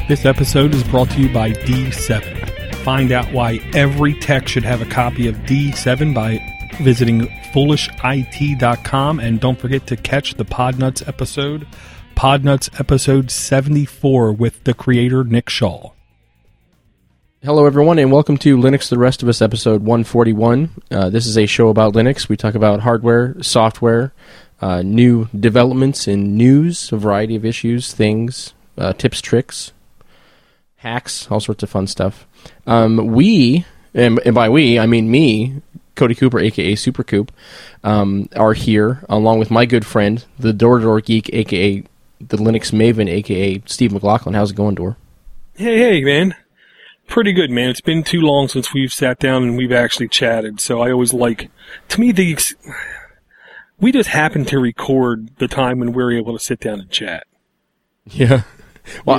This episode is brought to you by D7. Find out why every tech should have a copy of D7 by visiting foolishit.com, and don't forget to catch the Podnuts episode 74 with the creator Nick Shaw. Hello everyone and welcome to Linux the Rest of Us episode 141. This is a show about Linux. We talk about hardware, software, new developments in news, a variety of issues, things, tips, tricks, hacks, all sorts of fun stuff. We, and by we, I mean me, Cody Cooper, a.k.a. Super Coop, are here, along with my good friend, the Door Geek, a.k.a. the Linux Maven, a.k.a. Steve McLaughlin. How's it going, Door? Hey, man. Pretty good, man. It's been too long since we've sat down and we've actually chatted, so I always like... To me, we just happen to record the time when we're able to sit down and chat. Yeah. Well,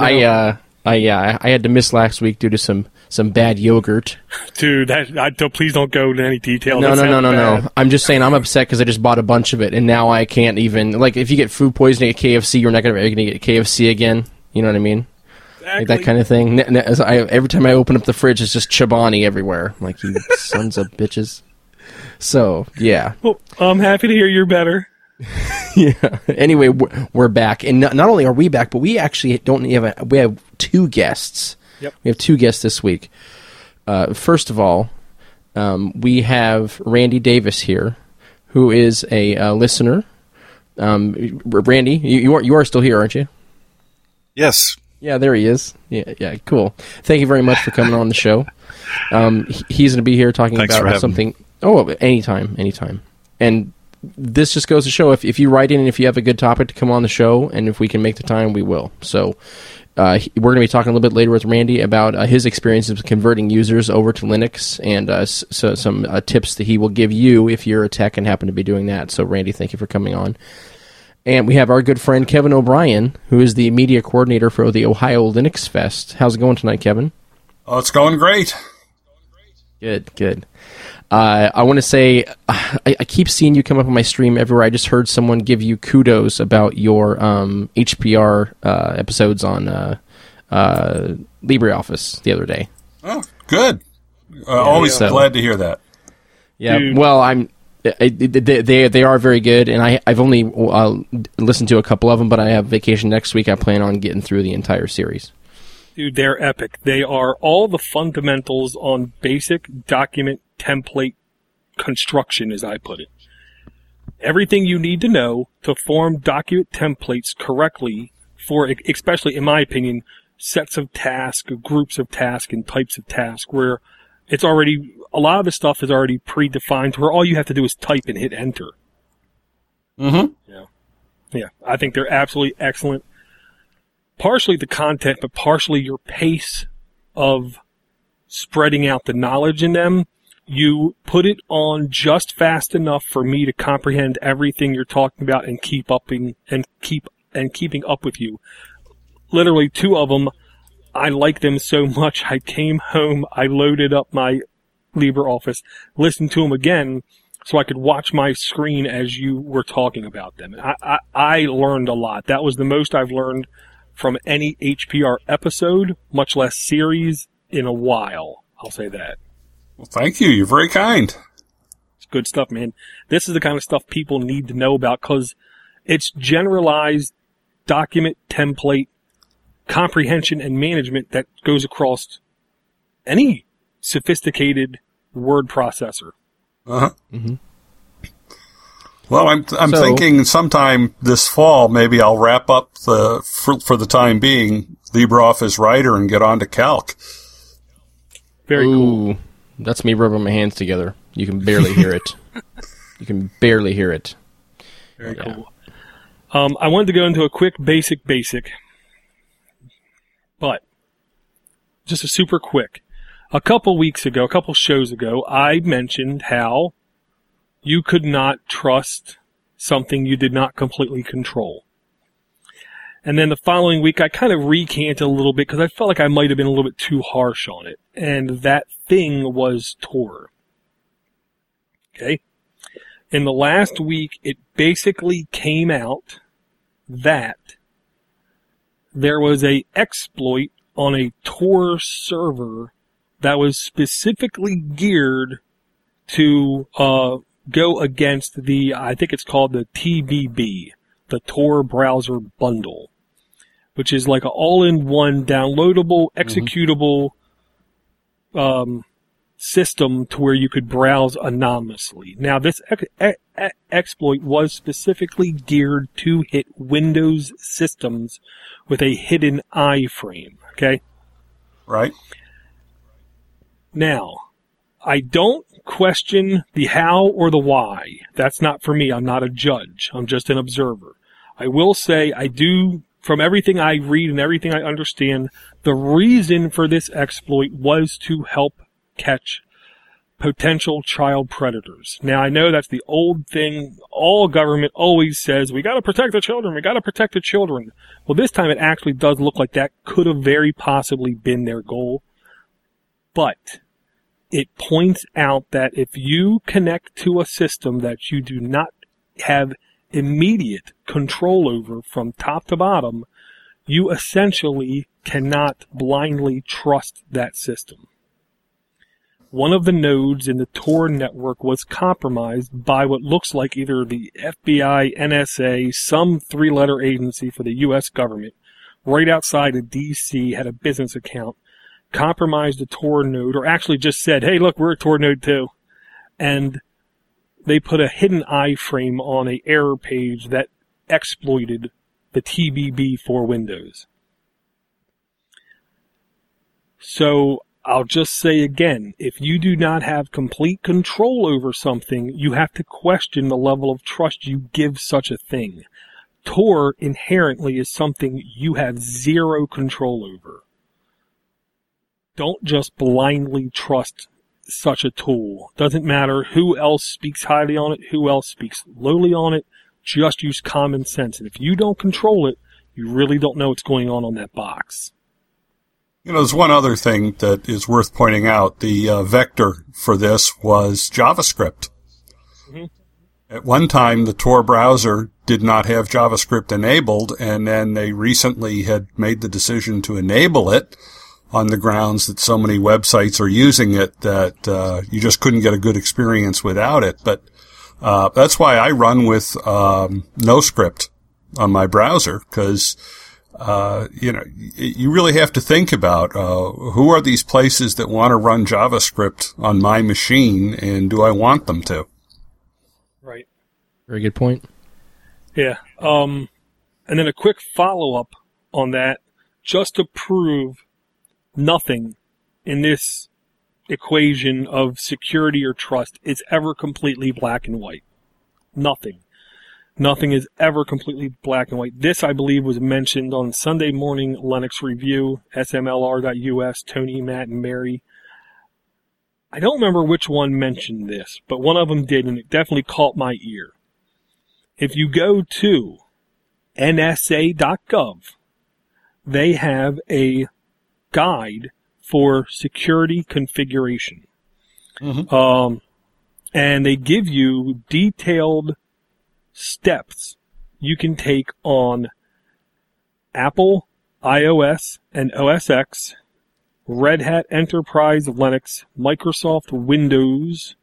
I had to miss last week due to some bad yogurt. Dude, please don't go into any detail. No. I'm just saying I'm upset because I just bought a bunch of it, and now I can't even... Like, if you get food poisoning at KFC, you're not going to get KFC again. You know what I mean? Exactly. Like that kind of thing. Every time I open up the fridge, it's just Chobani everywhere. I'm like, you sons of bitches. So, yeah. Well, I'm happy to hear you're better. Yeah. Anyway, we're back, and not only are we back, but we actually we have two guests. Yep. We have two guests this week. First of all, we have Randy Davis here, who is a listener. Randy, you are still here, aren't you? Yes. Yeah, there he is. Yeah, cool. Thank you very much for coming on the show. He's going to be here talking about something. Oh, anytime. And this just goes to show if you write in and if you have a good topic to come on the show, and if we can make the time, we will. So we're going to be talking a little bit later with Randy about his experiences converting users over to Linux, and some tips that he will give you if you're a tech and happen to be doing that. So, Randy, thank you for coming on. And we have our good friend Kevin O'Brien, who is the media coordinator for the Ohio Linux Fest. How's it going tonight, Kevin? Oh, it's going great. Good. I want to say, I keep seeing you come up on my stream everywhere. I just heard someone give you kudos about your HPR episodes on LibreOffice the other day. Oh, good. Always glad to hear that. Yeah, dude. Well, they are very good, and I've only listened to a couple of them, but I have vacation next week. I plan on getting through the entire series. Dude, they're epic. They are all the fundamentals on basic document template construction, as I put it. Everything you need to know to form document templates correctly for, especially in my opinion, sets of tasks, groups of tasks, and types of tasks, where it's already... A lot of the stuff is already predefined, where all you have to do is type and hit enter. Mm-hmm. Yeah. I think they're absolutely excellent. Partially the content, but partially your pace of spreading out the knowledge in them. You put it on just fast enough for me to comprehend everything you're talking about and keeping up with you. Literally, two of them, I like them so much. I came home, I loaded up my LibreOffice, listened to them again, so I could watch my screen as you were talking about them. I learned a lot. That was the most I've learned from any HPR episode, much less series, in a while. I'll say that. Well, thank you. You're very kind. It's good stuff, man. This is the kind of stuff people need to know about, because it's generalized document template comprehension and management that goes across any sophisticated word processor. Uh-huh. Mm-hmm. Well, I'm thinking sometime this fall, maybe I'll wrap up for the time being, LibreOffice Writer and get on to Calc. Very cool. That's me rubbing my hands together. You can barely hear it. Very cool. I wanted to go into a quick basic, but just a super quick. A couple shows ago, I mentioned how you could not trust something you did not completely control. And then the following week, I kind of recanted a little bit because I felt like I might have been a little bit too harsh on it. And that thing was Tor. Okay? In the last week, it basically came out that there was a exploit on a Tor server that was specifically geared to go against I think it's called the TBB, the Tor Browser Bundle, which is like an all-in-one downloadable, executable system to where you could browse anonymously. Now, this exploit was specifically geared to hit Windows systems with a hidden iframe, okay? Right. Now, I don't question the how or the why. That's not for me. I'm not a judge. I'm just an observer. I will say I do, from everything I read and everything I understand, the reason for this exploit was to help catch potential child predators. Now, I know that's the old thing. All government always says, we got to protect the children. We got to protect the children. Well, this time it actually does look like that could have very possibly been their goal. But it points out that if you connect to a system that you do not have immediate control over from top to bottom, you essentially cannot blindly trust that system. One of the nodes in the Tor network was compromised by what looks like either the FBI, NSA, some three-letter agency for the U.S. government, right outside of D.C., had a business account, compromised a Tor node, or actually just said, hey, look, we're a Tor node too. And they put a hidden iframe on an error page that exploited the TBB for Windows. So I'll just say again, if you do not have complete control over something, you have to question the level of trust you give such a thing. Tor inherently is something you have zero control over. Don't just blindly trust such a tool. Doesn't matter who else speaks highly on it, who else speaks lowly on it. Just use common sense. And if you don't control it, you really don't know what's going on that box. You know, there's one other thing that is worth pointing out. The vector for this was JavaScript. Mm-hmm. At one time, the Tor browser did not have JavaScript enabled, and then they recently had made the decision to enable it on the grounds that so many websites are using it that you just couldn't get a good experience without it. But that's why I run with NoScript on my browser, because you really have to think about who are these places that want to run JavaScript on my machine, and do I want them to? Right. Very good point. Yeah. And then a quick follow-up on that, just to prove nothing in this equation of security or trust is ever completely black and white. Nothing. Nothing is ever completely black and white. This, I believe, was mentioned on Sunday Morning Linux Review, smlr.us, Tony, Matt, and Mary. I don't remember which one mentioned this, but one of them did, and it definitely caught my ear. If you go to nsa.gov, they have a guide for security configuration. Mm-hmm. And they give you detailed steps you can take on Apple, iOS, and OS X, Red Hat Enterprise Linux, Microsoft Windows,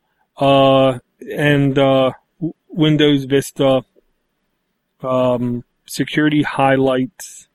and Windows Vista, security highlights,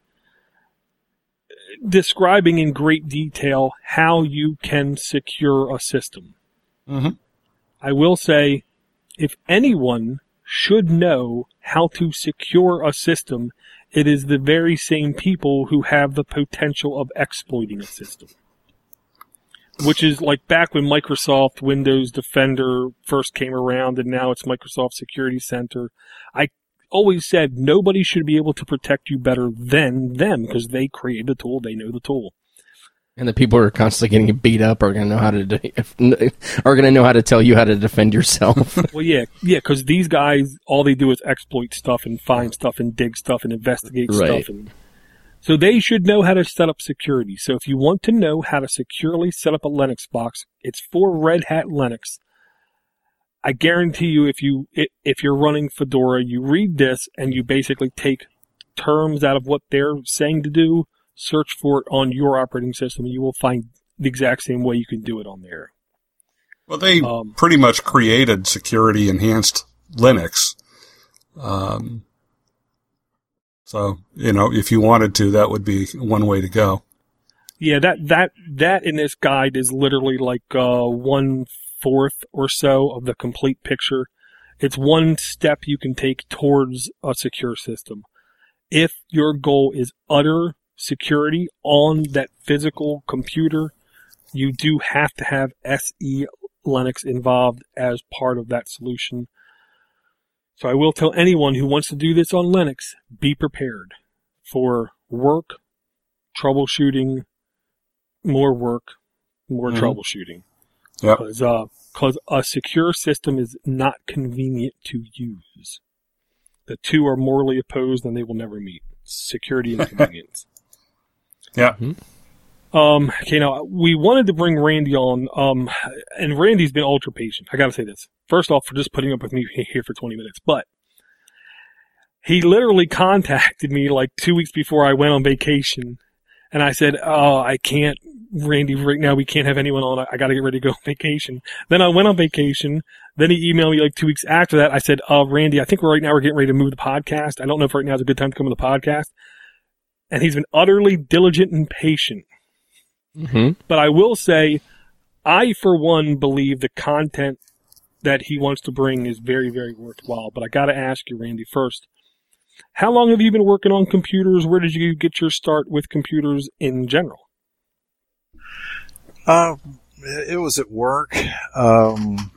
describing in great detail how you can secure a system. Mm-hmm. I will say, if anyone should know how to secure a system, it is the very same people who have the potential of exploiting a system. Which is like back when Microsoft Windows Defender first came around, and now it's Microsoft Security Center. I always said nobody should be able to protect you better than them, because they created the tool, they know the tool. And the people who are constantly getting beat up are going to know how to tell you how to defend yourself. Well, yeah, because these guys, all they do is exploit stuff and find stuff and dig stuff and investigate stuff. And so they should know how to set up security. So if you want to know how to securely set up a Linux box, it's for Red Hat Linux. I guarantee you, if you're running Fedora, you read this and you basically take terms out of what they're saying to do, search for it on your operating system, and you will find the exact same way you can do it on there. Well, they pretty much created security-enhanced Linux. So, if you wanted to, that would be one way to go. Yeah, that in this guide is literally like 1/4 or so of the complete picture. It's one step you can take towards a secure system. If your goal is utter security on that physical computer, you do have to have SE Linux involved as part of that solution. So I will tell anyone who wants to do this on Linux, be prepared for work, troubleshooting, more work, more troubleshooting. Yep. Because a secure system is not convenient to use. The two are morally opposed and they will never meet. Security and convenience. Yeah. Okay, now, we wanted to bring Randy on, and Randy's been ultra patient. I gotta say this. First off, for just putting up with me here for 20 minutes, but he literally contacted me like 2 weeks before I went on vacation, and I said, I can't, Randy, right now we can't have anyone on. I gotta get ready to go on vacation. Then I went on vacation. Then he emailed me like 2 weeks after that. I said, Randy, I think right now we're getting ready to move the podcast. I don't know if right now is a good time to come on the podcast. And he's been utterly diligent and patient. Mm-hmm. But I will say, I, for one, believe the content that he wants to bring is very, very worthwhile. But I got to ask you, Randy, first, how long have you been working on computers? Where did you get your start with computers in general? It was at work. I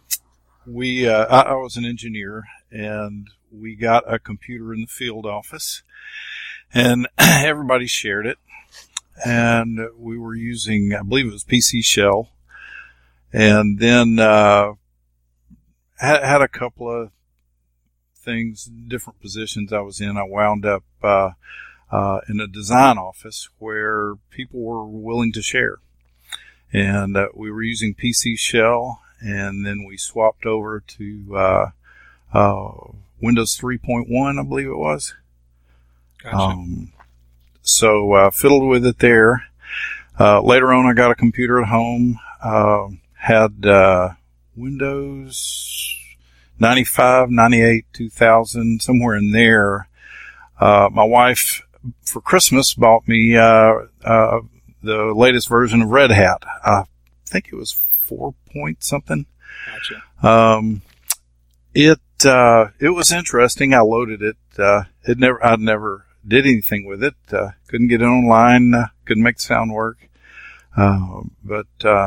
was an engineer, and we got a computer in the field office, and everybody shared it. And we were using, I believe it was PC Shell, and then had a couple of things, different positions I was in. I wound up in a design office where people were willing to share, and we were using PC Shell, and then we swapped over to Windows 3.1, I believe it was. Gotcha. So fiddled with it there. Later on, I got a computer at home. Had Windows 95, 98, 2000, somewhere in there. My wife, for Christmas, bought me the latest version of Red Hat. I think it was 4 point something. Gotcha. It was interesting. I loaded it. I'd never did anything with it. Couldn't get it online. Couldn't make the sound work. But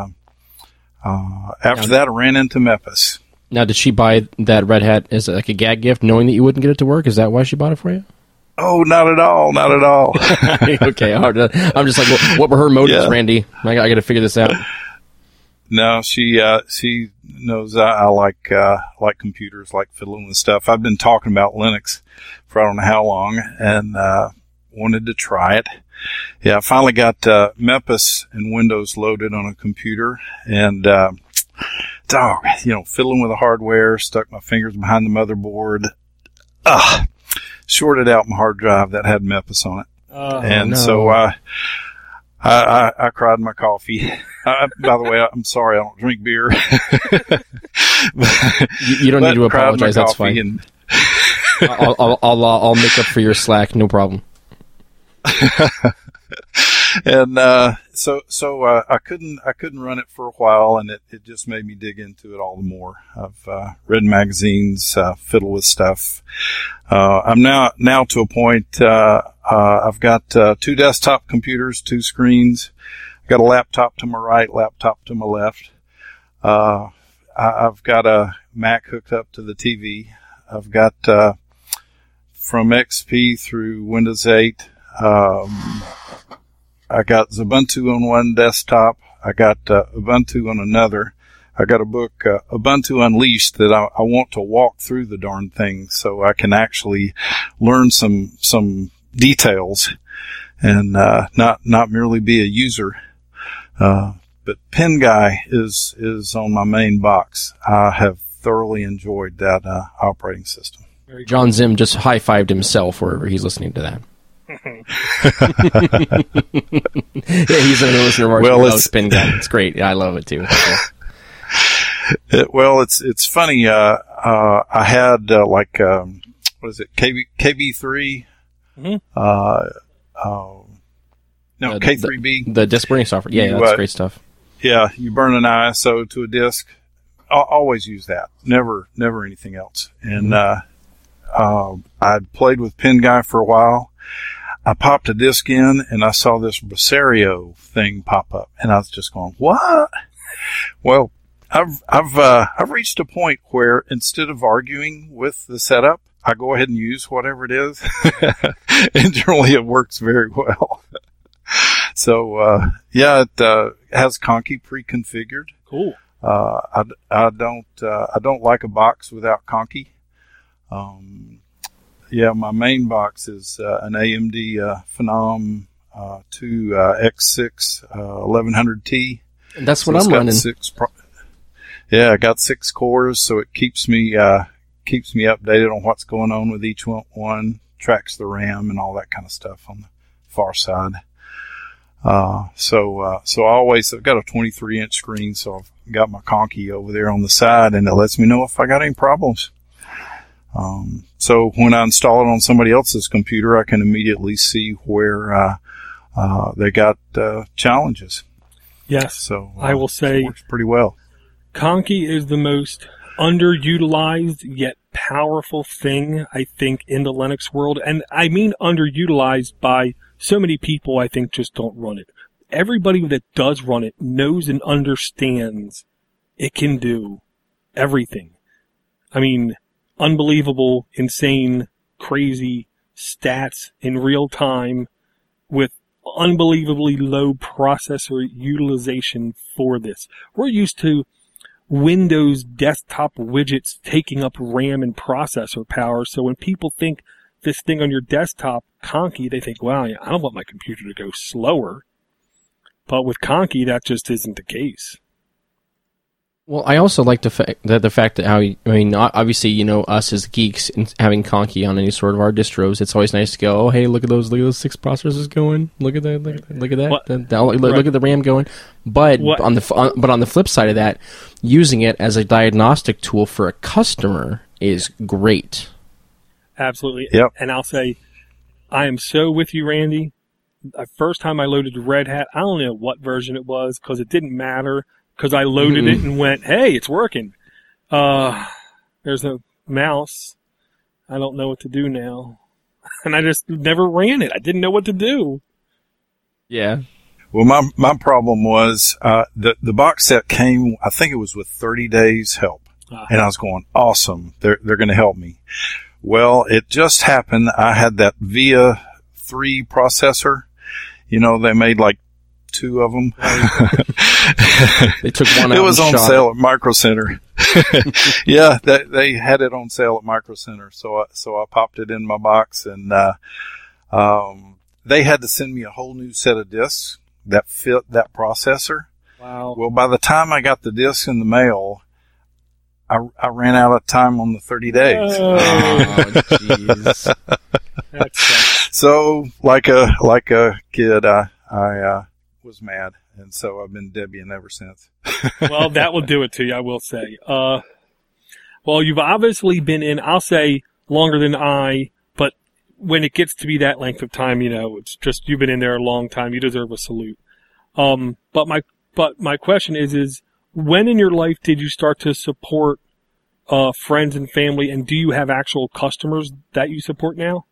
after that, I ran into Mepis. Now, did she buy that Red Hat as like a gag gift, knowing that you wouldn't get it to work? Is that why she bought it for you? Oh, not at all. Not at all. Okay. I'm just like, what were her motives, Randy? I got to figure this out. No, she knows I like computers, like fiddling with stuff. I've been talking about Linux for I don't know how long, and wanted to try it. Yeah, I finally got Mepis and Windows loaded on a computer, and fiddling with the hardware, stuck my fingers behind the motherboard, shorted out my hard drive that had Mepis on it, so I cried my coffee. By the way, I'm sorry I don't drink beer. You don't need to apologize. That's fine. I'll make up for your slack. No problem. And so I couldn't run it for a while, and it just made me dig into it all the more. I've read magazines, fiddle with stuff. I'm now to a point. I've got 2 desktop computers, 2 screens. I've got a laptop to my right, laptop to my left. I've got a Mac hooked up to the TV. I've got from XP through Windows 8. I got Ubuntu on one desktop. I got Ubuntu on another. I got a book, Ubuntu Unleashed, that I want to walk through the darn thing so I can actually learn some details and not merely be a user. But PenGuy is on my main box. I have thoroughly enjoyed that operating system. John Zim just high-fived himself wherever he's listening to that. He's an listener of ours. Well, it's Pin Guy. It's great. Yeah, I love it too. It's funny. I had what is it? KB3. K3B. The disk burning software. Yeah, that's great stuff. Yeah, you burn an ISO to a disk. I'll always use that. Never anything else. And I'd played with Pin Guy for a while. I popped a disc in and I saw this Brasserio thing pop up, and I was just going, "What?" Well, I've reached a point where instead of arguing with the setup, I go ahead and use whatever it is, and generally it works very well. So it has Conky pre-configured. Cool. I don't like a box without Conky. My main box is an AMD Phenom 2 X6 1100T. That's what I'm running. I got 6 cores, so it keeps me updated on what's going on with each one. Tracks the RAM and all that kind of stuff on the far side. So I've got a 23-inch screen, so I've got my Conky over there on the side, and it lets me know if I got any problems. So when I install it on somebody else's computer, I can immediately see where they got challenges. Yes. So I will say it works pretty well. Conky is the most underutilized yet powerful thing, I think, in the Linux world. And I mean underutilized by so many people, I think, just don't run it. Everybody that does run it knows and understands it can do everything. I mean, unbelievable, insane, crazy stats in real time with unbelievably low processor utilization for this. We're used to Windows desktop widgets taking up RAM and processor power, so when people think this thing on your desktop, Conky, they think, wow, I don't want my computer to go slower. But with Conky, that just isn't the case. Well, I also like the fact that obviously, us as geeks and having Conky on any sort of our distros, it's always nice to go, oh, hey, look at those 6 processors going. Look at that. Look at that. Look at the RAM going. But on the flip side of that, using it as a diagnostic tool for a customer is great. Absolutely. Yep. And I'll say, I am so with you, Randy. The first time I loaded Red Hat, I don't know what version it was because it didn't matter. Because I loaded it and went, hey, it's working. There's a mouse. I don't know what to do now. And I just never ran it. I didn't know what to do. Yeah. Well, my problem was the box set came, I think it was with 30 days help. And I was going, awesome. They're going to help me. Well, it just happened. I had that VIA 3 processor. They made like 2 of them. They took one out. It was on sale at Micro Center. Yeah, they had it on sale at Micro Center. So I popped it in my box, and they had to send me a whole new set of discs that fit that processor. Wow. Well, by the time I got the discs in the mail, I ran out of time on the 30 days. Oh, jeez. So, like a kid, I was mad, and so I've been Debian ever since. Well, that will do it to you, I will say. Well, you've obviously been in, I'll say, longer than I, but when it gets to be that length of time, it's just, you've been in there a long time. You deserve a salute. But my question is when in your life did you start to support friends and family, and do you have actual customers that you support now?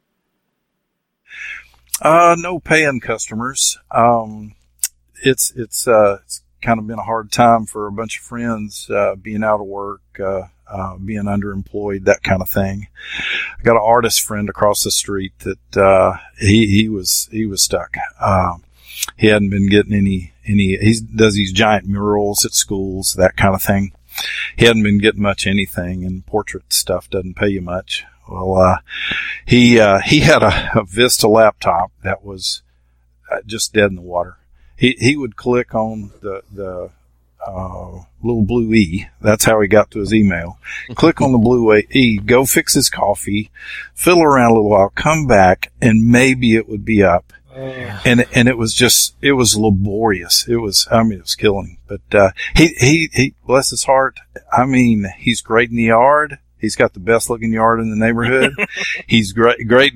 No paying customers. It's kind of been a hard time for a bunch of friends, being out of work, being underemployed, that kind of thing. I got an artist friend across the street that, he was stuck. He hadn't been getting any, he does these giant murals at schools, that kind of thing. He hadn't been getting much anything, and portrait stuff doesn't pay you much. Well, he had a Vista laptop that was just dead in the water. He would click on the little blue E. That's how he got to his email. Click on the blue E, go fix his coffee, fiddle around a little while, come back, and maybe it would be up. And it was laborious. It was killing. But, he, bless his heart. I mean, he's great in the yard. He's got the best looking yard in the neighborhood. He's great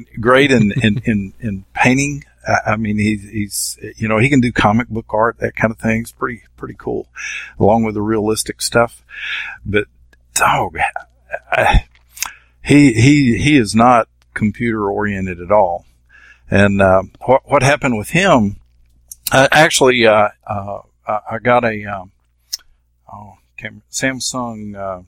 in painting. I mean, he's, you know, he can do comic book art, that kind of thing. It's pretty cool, along with the realistic stuff. But, dog, he is not computer oriented at all. And, what happened with him, I got a, Samsung,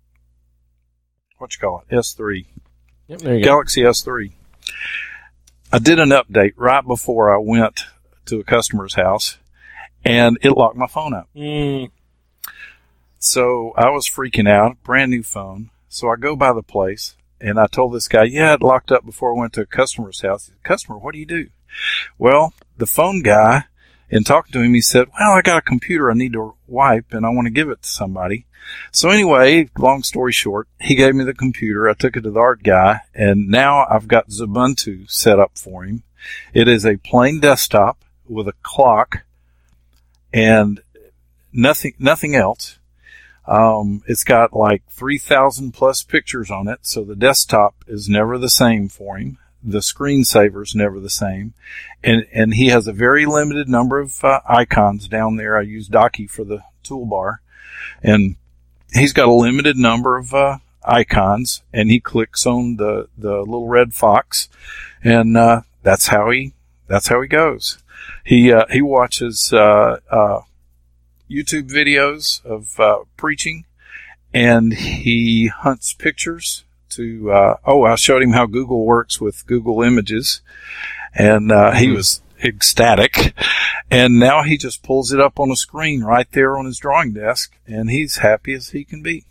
S3. Yep, there you Galaxy S3. I did an update right before I went to a customer's house, and it locked my phone up. So I was freaking out, brand new phone. So I go by the place, and I told this guy, yeah, it locked up before I went to a customer's house. He said, customer, what do you do? Well, the phone guy, in talking to him, he said, well, I got a computer I need to wipe, and I want to give it to somebody. So anyway, long story short, he gave me the computer. I took it to the art guy, and now I've got Ubuntu set up for him. It is a plain desktop with a clock and nothing else. It's got like 3,000 plus pictures on it, so the desktop is never the same for him. The screensaver's never the same. And he has a very limited number of icons down there. I use Docky for the toolbar. And he's got a limited number of icons, and he clicks on the little red fox, and that's how he goes. He watches YouTube videos of preaching, and he hunts pictures to I showed him how Google works with Google Images, and he was ecstatic. And now he just pulls it up on a screen right there on his drawing desk, and he's happy as he can be.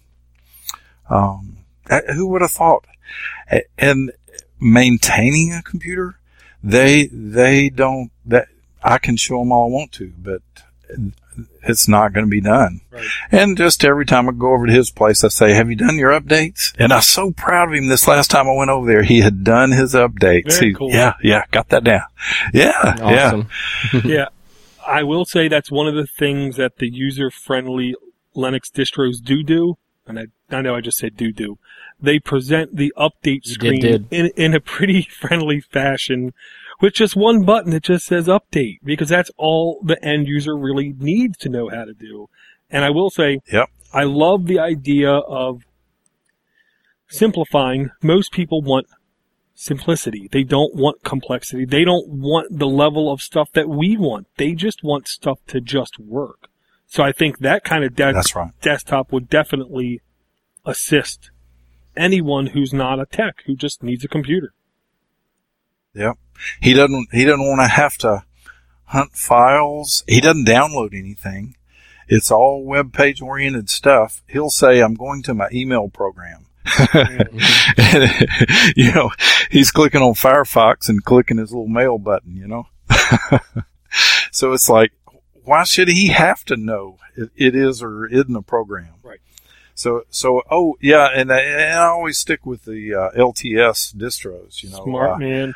Who would have thought? And maintaining a computer, they don't, that I can show them all I want to, but it's not going to be done. Right. And just every time I go over to his place, I say, have you done your updates? And I'm so proud of him. This last time I went over there, he had done his updates. Very cool. Yeah, got that down. Yeah, awesome. Yeah. I will say that's one of the things that the user-friendly Linux distros do, and I know I just said do. They present the update screen in a pretty friendly fashion with just one button that just says update, because that's all the end user really needs to know how to do. And I will say, I love the idea of simplifying. Most people want simplicity. They don't want complexity. They don't want the level of stuff that we want. They just want stuff to just work. So I think that kind of desktop would definitely assist anyone who's not a tech, who just needs a computer. Yep. He doesn't want to have to hunt files. He doesn't download anything. It's all web page oriented stuff. He'll say, I'm going to my email program. You know, he's clicking on Firefox and clicking his little mail button, you know. So it's like, why should he have to know it is or isn't a program? Right. So, and I always stick with the LTS distros, you know. Smart man.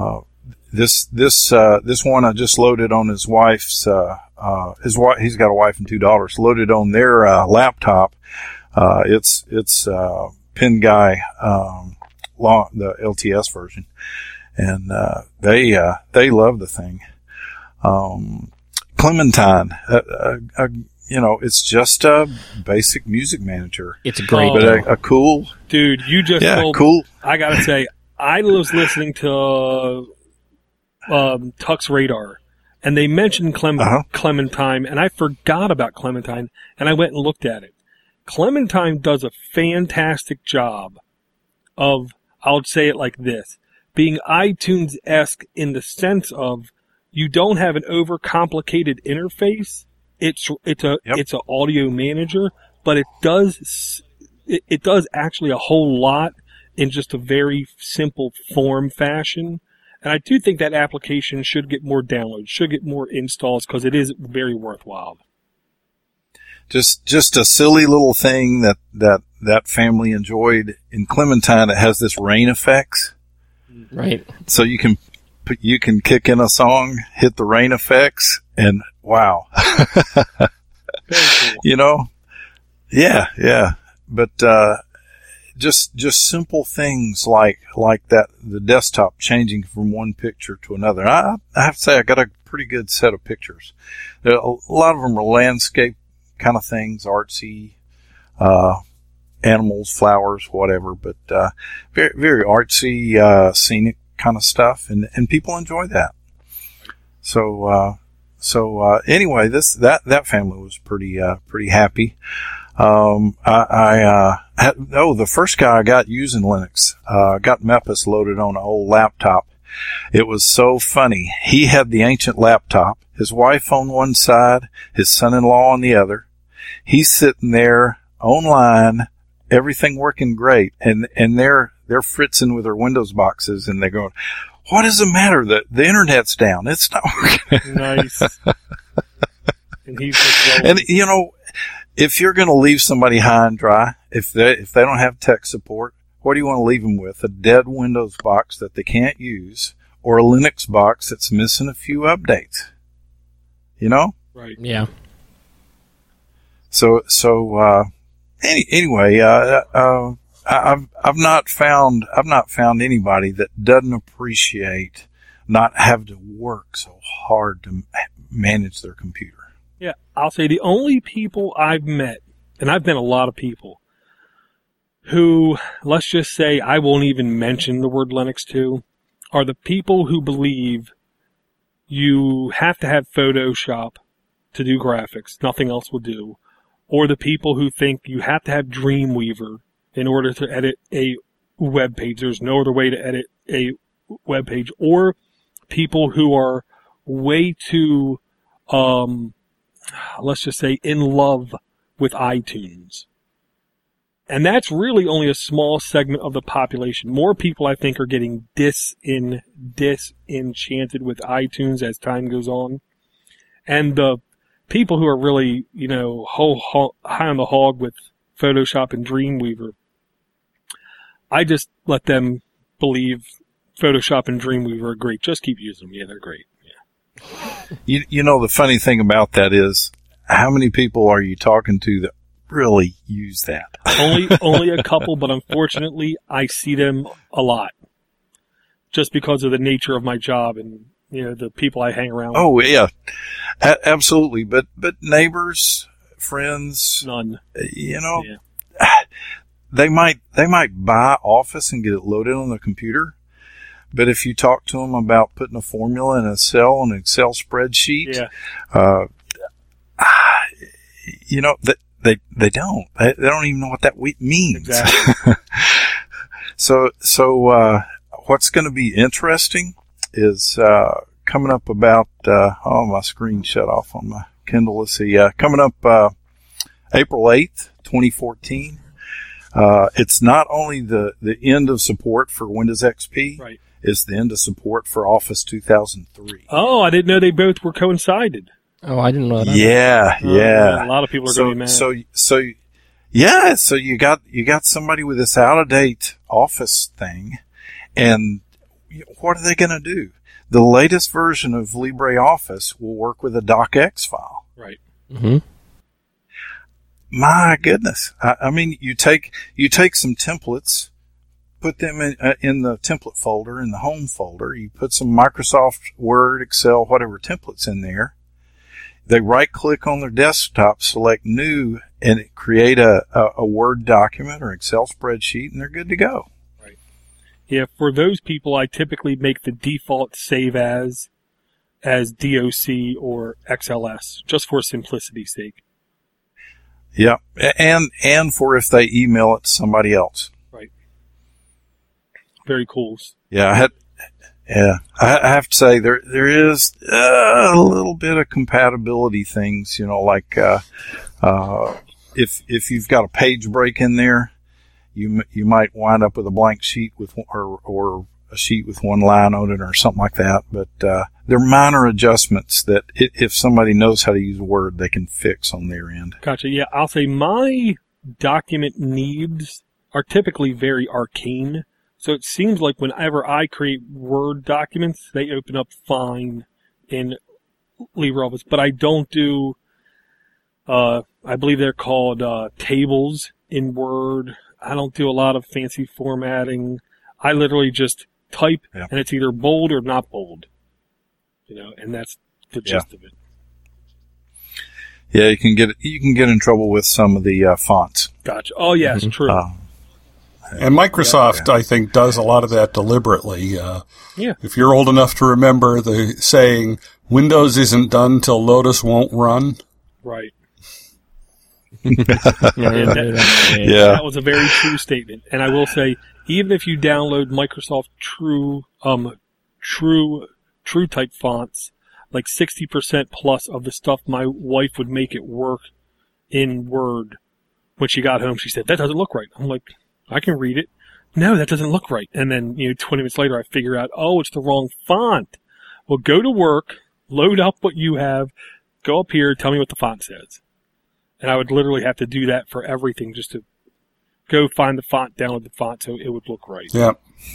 This one I just loaded on his wife's, he's got a wife and two daughters, loaded on their laptop. It's Pin Guy, the LTS version. And they love the thing. Clementine, you know, it's just a basic music manager. It's a great, but a cool dude. You just told cool. I gotta say, I was listening to Tux Radar, and they mentioned Clementine, and I forgot about Clementine, and I went and looked at it. Clementine does a fantastic job of, I'll say it like this, being iTunes-esque in the sense of you don't have an overcomplicated interface. It's an audio manager, but it does actually a whole lot in just a very simple form fashion. And I do think that application should get more downloads, should get more installs, because it is very worthwhile. just a silly little thing that family enjoyed in Clementine. It has this rain effects. Right. So you can kick in a song, hit the rain effects, and wow. Very cool. You know? Yeah. But, just simple things like that, the desktop changing from one picture to another. I have to say I got a pretty good set of pictures. A lot of them are landscape kind of things, artsy, animals, flowers, whatever, but, very, very artsy, scenic kind of stuff, and people enjoy that. So anyway, that family was pretty happy. The first guy I got using Linux, got Mepis loaded on an old laptop. It was so funny. He had the ancient laptop, his wife on one side, his son-in-law on the other. He's sitting there online, everything working great, and they're fritzing with their Windows boxes, and they're going, "What is the matter? The internet's down. It's not working." Nice. And he's just and you know, if you're going to leave somebody high and dry, if they don't have tech support, what do you want to leave them with? A dead Windows box that they can't use, or a Linux box that's missing a few updates? You know? right. Yeah. So anyway, I've not found anybody that doesn't appreciate not having to work so hard to manage their computer. Yeah, I'll say the only people I've met, and I've met a lot of people, who, let's just say I won't even mention the word Linux to, are the people who believe you have to have Photoshop to do graphics, nothing else will do, or the people who think you have to have Dreamweaver in order to edit a web page. There's no other way to edit a web page, or people who are way too, let's just say, in love with iTunes. And that's really only a small segment of the population. More people, I think, are getting disenchanted with iTunes as time goes on. And the people who are really, high on the hog with Photoshop and Dreamweaver, I just let them believe Photoshop and Dreamweaver are great. Just keep using them. Yeah, they're great. Yeah. You know, the funny thing about that is, how many people are you talking to that really use that? Only a couple, but unfortunately, I see them a lot, just because of the nature of my job and the people I hang around with. Oh yeah, absolutely. But neighbors, friends, none. Yeah. They might buy Office and get it loaded on the computer. But if you talk to them about putting a formula in a cell on an Excel spreadsheet, they don't. They don't even know what that means. Exactly. So what's going to be interesting is coming up about my screen shut off on my Kindle. Let's see. Coming up April 8th, 2014. It's not only the end of support for Windows XP. Right. It's the end of support for Office 2003. Oh, I didn't know they both were coincided. Oh, I didn't know that. Yeah. A lot of people are going to be mad. So you got somebody with this out of date Office thing, and what are they going to do? The latest version of LibreOffice will work with a docx file. Right. Mm-hmm. My goodness. I mean, you take some templates, put them in the template folder, in the home folder. You put some Microsoft Word, Excel, whatever templates in there. They right click on their desktop, select new, and create a Word document or Excel spreadsheet, and they're good to go. Right. Yeah, for those people, I typically make the default save as DOC or XLS, just for simplicity's sake. Yeah, and for if they email it to somebody else. Right. Very cool. Yeah, I have to say there is a little bit of compatibility things, like if you've got a page break in there, you might wind up with a blank sheet with or a sheet with one line on it or something like that. But they're minor adjustments that if somebody knows how to use Word, they can fix on their end. Gotcha. Yeah, I'll say my document needs are typically very arcane. So it seems like whenever I create Word documents, they open up fine in LibreOffice. But I don't do, I believe they're called tables in Word. I don't do a lot of fancy formatting. I literally just type, and it's either bold or not bold. And that's the gist of it. Yeah, you can get in trouble with some of the fonts. Gotcha. Oh, yes, true. And Microsoft, I think, does a lot of that deliberately. If you're old enough to remember the saying, Windows isn't done till Lotus won't run. Right. That was a very true statement. And I will say, even if you download Microsoft True type fonts, like 60% plus of the stuff my wife would make it work in Word. When she got home, she said, "That doesn't look right." I'm like, "I can read it." "No, that doesn't look right." And then, 20 minutes later, I figure out, oh, it's the wrong font. Well, go to work, load up what you have, go up here, tell me what the font says. And I would literally have to do that for everything, just to go find the font, download the font, so it would look right. Yeah.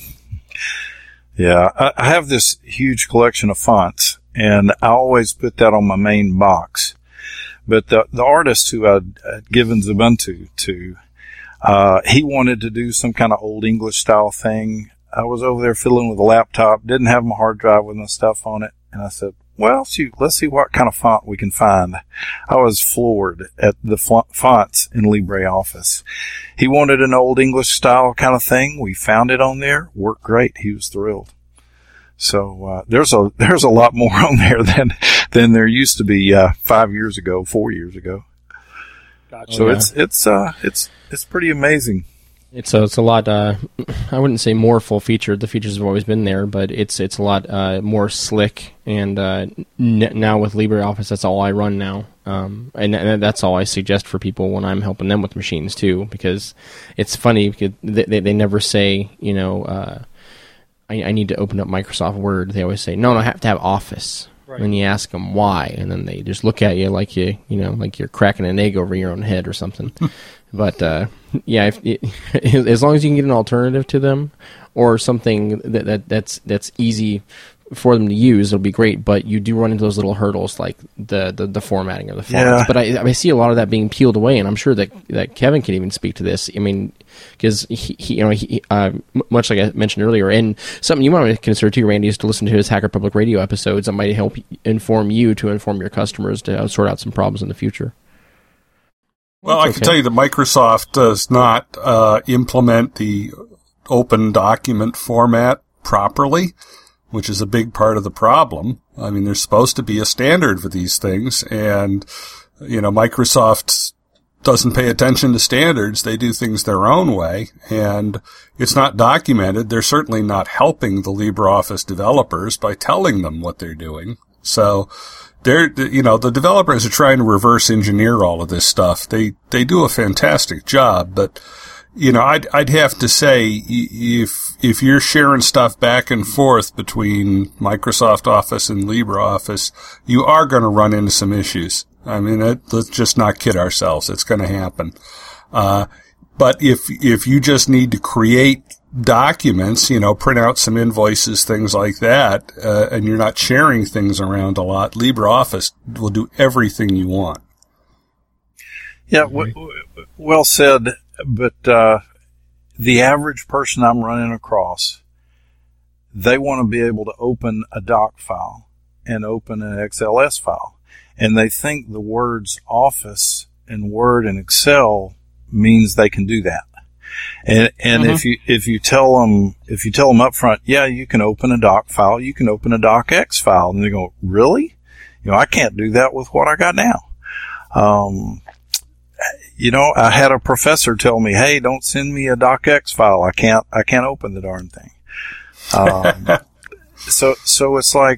Yeah, I have this huge collection of fonts, and I always put that on my main box. But the artist who I'd given Ubuntu to, he wanted to do some kind of old English style thing. I was over there fiddling with a laptop, didn't have my hard drive with my stuff on it, and I said, well, shoot, let's see what kind of font we can find. I was floored at the fonts in LibreOffice. He wanted an old English style kind of thing. We found it on there. Worked great. He was thrilled. So there's a lot more on there than there used to be 4 years ago. Gotcha. So it's pretty amazing. It's a lot. I wouldn't say more full featured. The features have always been there, but it's a lot more slick. And now with LibreOffice, that's all I run now. And that's all I suggest for people when I'm helping them with machines too. Because it's funny because they never say, I need to open up Microsoft Word. They always say, no, I have to have Office. Right. And you ask them why, and then they just look at you like like you're cracking an egg over your own head or something. But as long as you can get an alternative to them or something that's easy for them to use, it'll be great. But you do run into those little hurdles like the formatting of the fonts. Yeah. But I see a lot of that being peeled away, and I'm sure that Kevin can even speak to this. I mean, because he much like I mentioned earlier, and something you want to consider too, Randy, is to listen to his Hacker Public Radio episodes. That might help inform you to inform your customers to sort out some problems in the future. Well, I can tell you that Microsoft does not implement the open document format properly, which is a big part of the problem. I mean, there's supposed to be a standard for these things, and, Microsoft doesn't pay attention to standards. They do things their own way, and it's not documented. They're certainly not helping the LibreOffice developers by telling them what they're doing. So, the developers are trying to reverse engineer all of this stuff. They do a fantastic job, but, I'd have to say if you're sharing stuff back and forth between Microsoft Office and LibreOffice, you are going to run into some issues. I mean, let's just not kid ourselves. It's going to happen. But if you just need to create documents, print out some invoices, things like that, and you're not sharing things around a lot, LibreOffice will do everything you want. Yeah, well said. But the average person I'm running across, they want to be able to open a doc file and open an XLS file. And they think the words Office and Word and Excel means they can do that. And if you tell them up front, yeah, you can open a doc file, you can open a docx file, and they go, really? I can't do that with what I got now. I had a professor tell me, hey, don't send me a docx file. I can't open the darn thing. So it's like,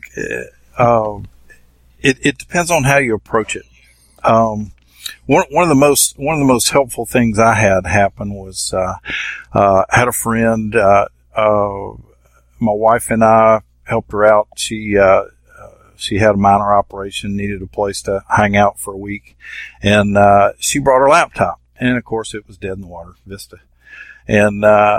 it depends on how you approach it. One of the most helpful things I had happen was, had a friend, my wife and I helped her out. She had a minor operation, needed a place to hang out for a week, and she brought her laptop, and of course it was dead in the water, Vista. And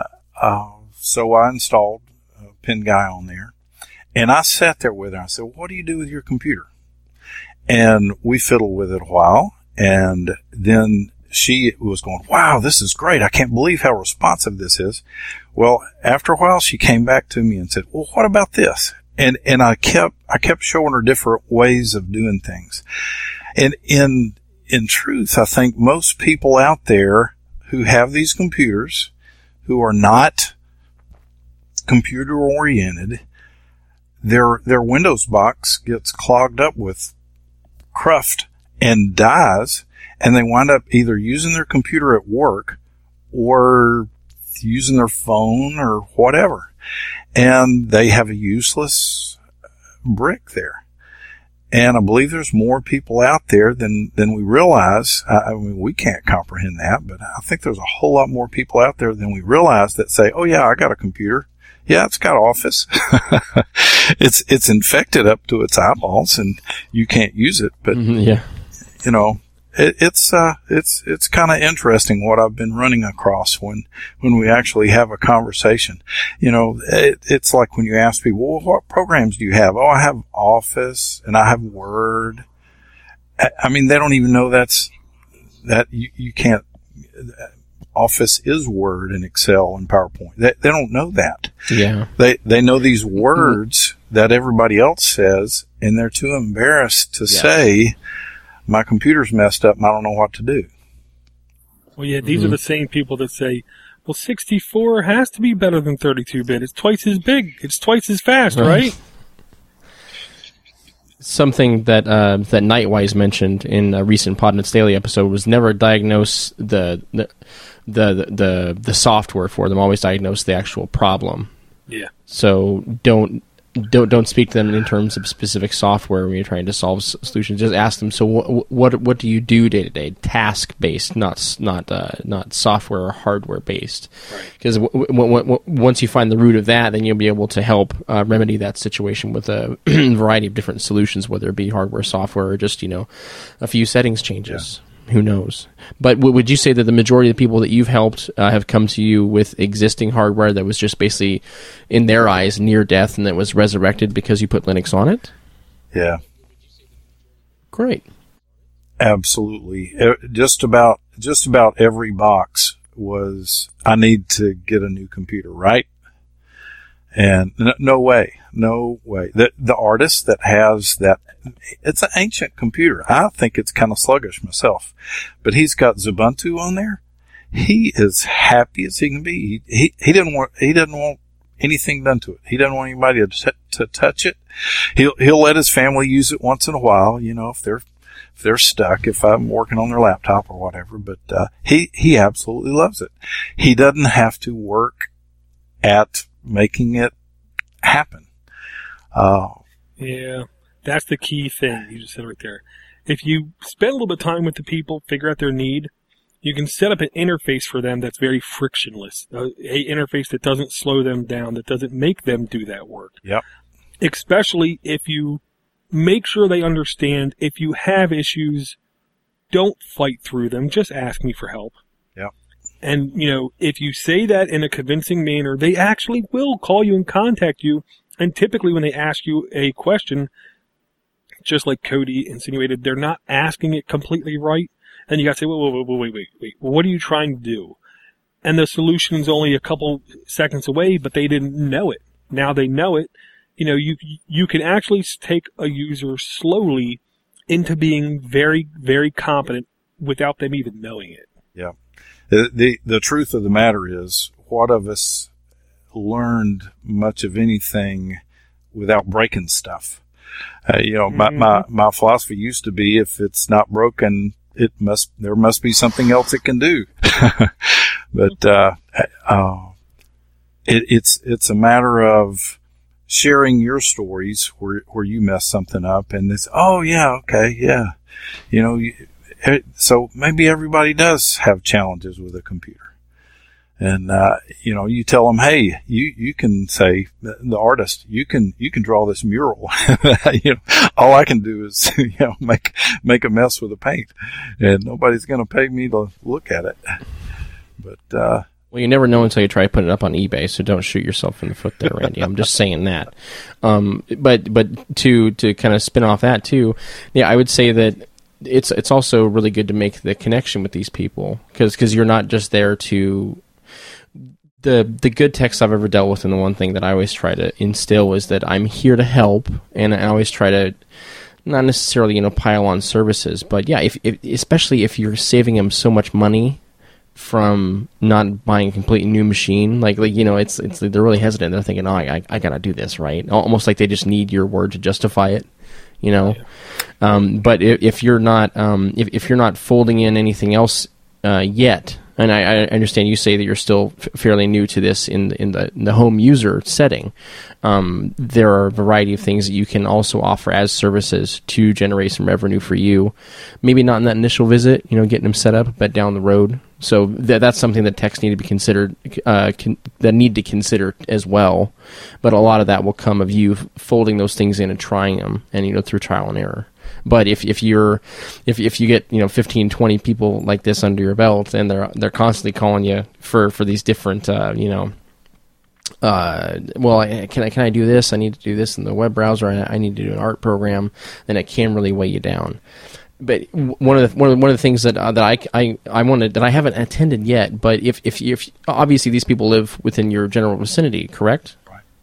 so I installed PinGuy on there, and I sat there with her. I said, "What do you do with your computer?" And we fiddled with it a while, and then she was going, "Wow, this is great. I can't believe how responsive this is." Well, after a while, she came back to me and said, "Well, what about this?" And I kept showing her different ways of doing things. And in truth, I think most people out there who have these computers, who are not computer oriented, their Windows box gets clogged up with cruft and dies, and they wind up either using their computer at work or using their phone or whatever. And they have a useless brick there. And I believe there's more people out there than we realize. I mean, we can't comprehend that, but I think there's a whole lot more people out there than we realize that say, "Oh yeah, I got a computer. Yeah, it's got Office." It's infected up to its eyeballs and you can't use it. But, yeah, you know, it's kind of interesting what I've been running across when we actually have a conversation. You know, it's like when you ask people, "Well, what programs do you have?" "Oh, I have Office and I have Word." I mean, they don't even know that you can't. Office is Word and Excel and PowerPoint. They don't know that. Yeah. They know these words that everybody else says, and they're too embarrassed to say, "My computer's messed up and I don't know what to do." Well, yeah, these are the same people that say, "Well, 64 has to be better than 32-bit. It's twice as big. It's twice as fast, right?" Something that that Nightwise mentioned in a recent Podnuts Daily episode was never diagnose the software for them. Always diagnose the actual problem. Yeah. So don't speak to them in terms of specific software when you're trying to solve solutions. Just ask them. So what do you do day to day? Task based, not software or hardware based. Because once you find the root of that, then you'll be able to help remedy that situation with a variety of different solutions, whether it be hardware, software, or just a few settings changes. Yeah. Who knows? But would you say that the majority of the people that you've helped have come to you with existing hardware that was just basically, in their eyes, near death, and that was resurrected because you put Linux on it? Yeah. Great. Absolutely. Just about every box was, "I need to get a new computer," right? And no way. The artist that has that, it's an ancient computer. I think it's kind of sluggish myself, but he's got Ubuntu on there. He is happy as he can be. He doesn't want anything done to it. He doesn't want anybody to touch it. He'll let his family use it once in a while, if they're stuck, if I'm working on their laptop or whatever, but he absolutely loves it. He doesn't have to work at making it happen. Yeah, that's the key thing you just said right there. If you spend a little bit of time with the people, figure out their need, you can set up an interface for them that's very frictionless, an interface that doesn't slow them down, that doesn't make them do that work. Yep. Especially if you make sure they understand if you have issues, don't fight through them, just ask me for help. Yep. And, if you say that in a convincing manner, they actually will call you and contact you. And typically when they ask you a question, just like Cody insinuated, they're not asking it completely right. And you got to say, wait. Well, what are you trying to do? And the solution's only a couple seconds away, but they didn't know it. Now they know it. You can actually take a user slowly into being very, very competent without them even knowing it. Yeah. The truth of the matter is, what of us learned much of anything without breaking stuff? My philosophy used to be, if it's not broken, there must be something else it can do. But it's a matter of sharing your stories where you mess something up, and it's, "Oh yeah, okay, yeah," so maybe everybody does have challenges with a computer. And, you tell them, hey, you can say, the artist, you can draw this mural. All I can do is, make a mess with the paint, and nobody's going to pay me to look at it. But, well, you never know until you try to put it up on eBay, so don't shoot yourself in the foot there, Randy. I'm just saying that. But to kind of spin off that too, yeah, I would say that it's also really good to make the connection with these people, because you're not just there to. The good techs I've ever dealt with, and the one thing that I always try to instill is that I'm here to help, and I always try to not necessarily pile on services, but yeah, if especially if you're saving them so much money from not buying a completely new machine, like it's they're really hesitant. They're thinking, I gotta do this, right? Almost like they just need your word to justify it, But if you're not if you're not folding in anything else yet. And I understand you say that you're still fairly new to this in the home user setting. There are a variety of things that you can also offer as services to generate some revenue for you. Maybe not in that initial visit, getting them set up, but down the road. So that's something that techs need to be considered, that need to consider as well. But a lot of that will come of you folding those things in and trying them, and through trial and error. But if you get 15, 20 people like this under your belt, and they're constantly calling you for these different can I do this? I need to do this in the web browser. I need to do an art program. Then it can really weigh you down. But one of the things that I wanted, that I haven't attended yet, but if obviously these people live within your general vicinity, correct?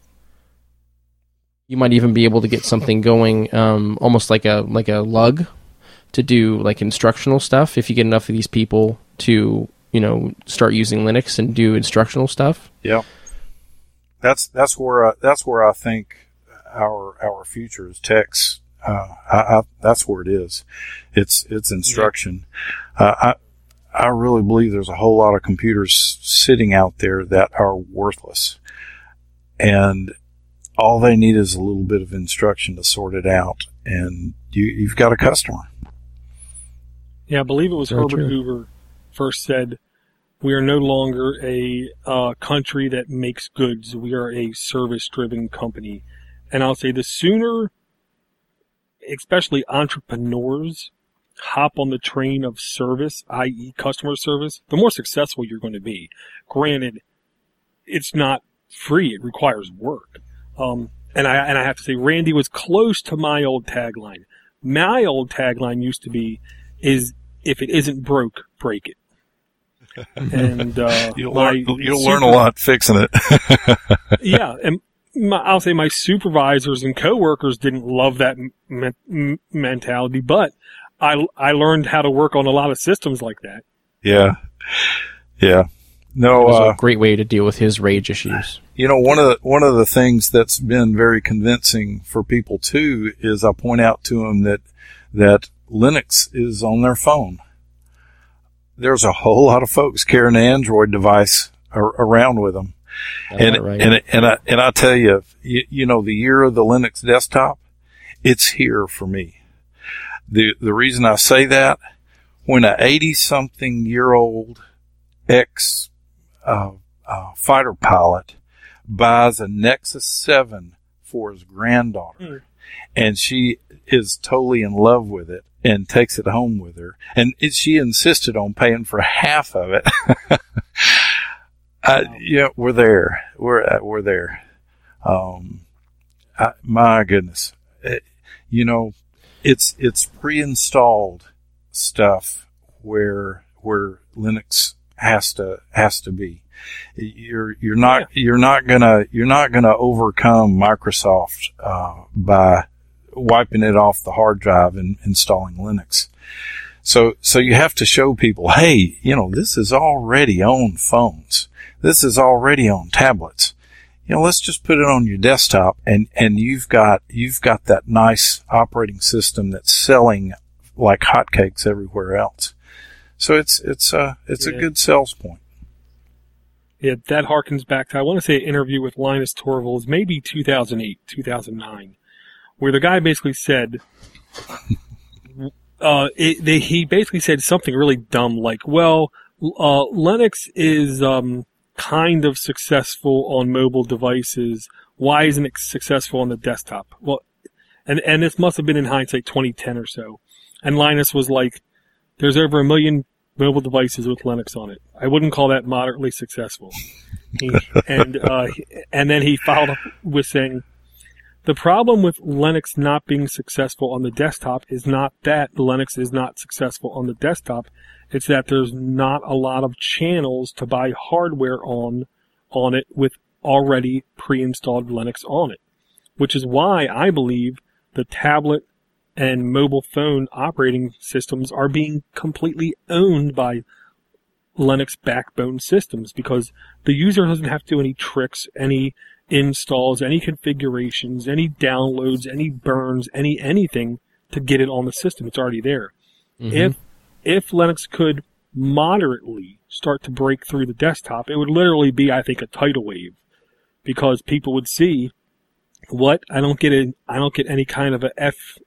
You might even be able to get something going, almost like a lug, to do like instructional stuff. If you get enough of these people to start using Linux and do instructional stuff. Yeah, that's where I think our future is techs. That's where it is. It's instruction. I really believe there's a whole lot of computers sitting out there that are worthless, and all they need is a little bit of instruction to sort it out, and you've got a customer. Yeah, I believe it was Herbert Hoover first said, "We are no longer a country that makes goods. We are a service-driven company." And I'll say the sooner, especially entrepreneurs, hop on the train of service, i.e. customer service, the more successful you're going to be. Granted, it's not free. It requires work. And I have to say, Randy was close to my old tagline. My old tagline used to be, if it isn't broke, break it. And you'll learn a lot fixing it. Yeah, and I'll say my supervisors and coworkers didn't love that mentality, but I learned how to work on a lot of systems like that. Yeah. No, it was a great way to deal with his rage issues. One of the things that's been very convincing for people too is I point out to them that Linux is on their phone. There's a whole lot of folks carrying an Android device around with them, and I tell you, the year of the Linux desktop, it's here for me. The reason I say that, when a 80-something-year-old fighter pilot buys a Nexus 7 for his granddaughter, and she is totally in love with it and takes it home with her, and she insisted on paying for half of it. We're there. We're there. My goodness, it's pre-installed stuff where Linux has to be. You're not gonna overcome Microsoft by wiping it off the hard drive and installing Linux. So you have to show people, hey, this is already on phones. This is already on tablets. Let's just put it on your desktop, and you've got that nice operating system that's selling like hotcakes everywhere else. So it's a good sales point. Yeah, that harkens back to, I want to say, an interview with Linus Torvalds, maybe 2008, 2009, where the guy basically said, he basically said something really dumb, like, well, Linux is kind of successful on mobile devices, why isn't it successful on the desktop? Well, and this must have been in hindsight 2010 or so. And Linus was like, there's over 1 million mobile devices with Linux on it. I wouldn't call that moderately successful. And then he followed up with saying, the problem with Linux not being successful on the desktop is not that Linux is not successful on the desktop. It's that there's not a lot of channels to buy hardware on it with already pre-installed Linux on it. Which is why I believe the tablet and mobile phone operating systems are being completely owned by Linux backbone systems, because the user doesn't have to do any tricks, any installs, any configurations, any downloads, any burns, anything to get it on the system. It's already there. Mm-hmm. If Linux could moderately start to break through the desktop, it would literally be, I think, a tidal wave, because people would see, what? I don't get any kind of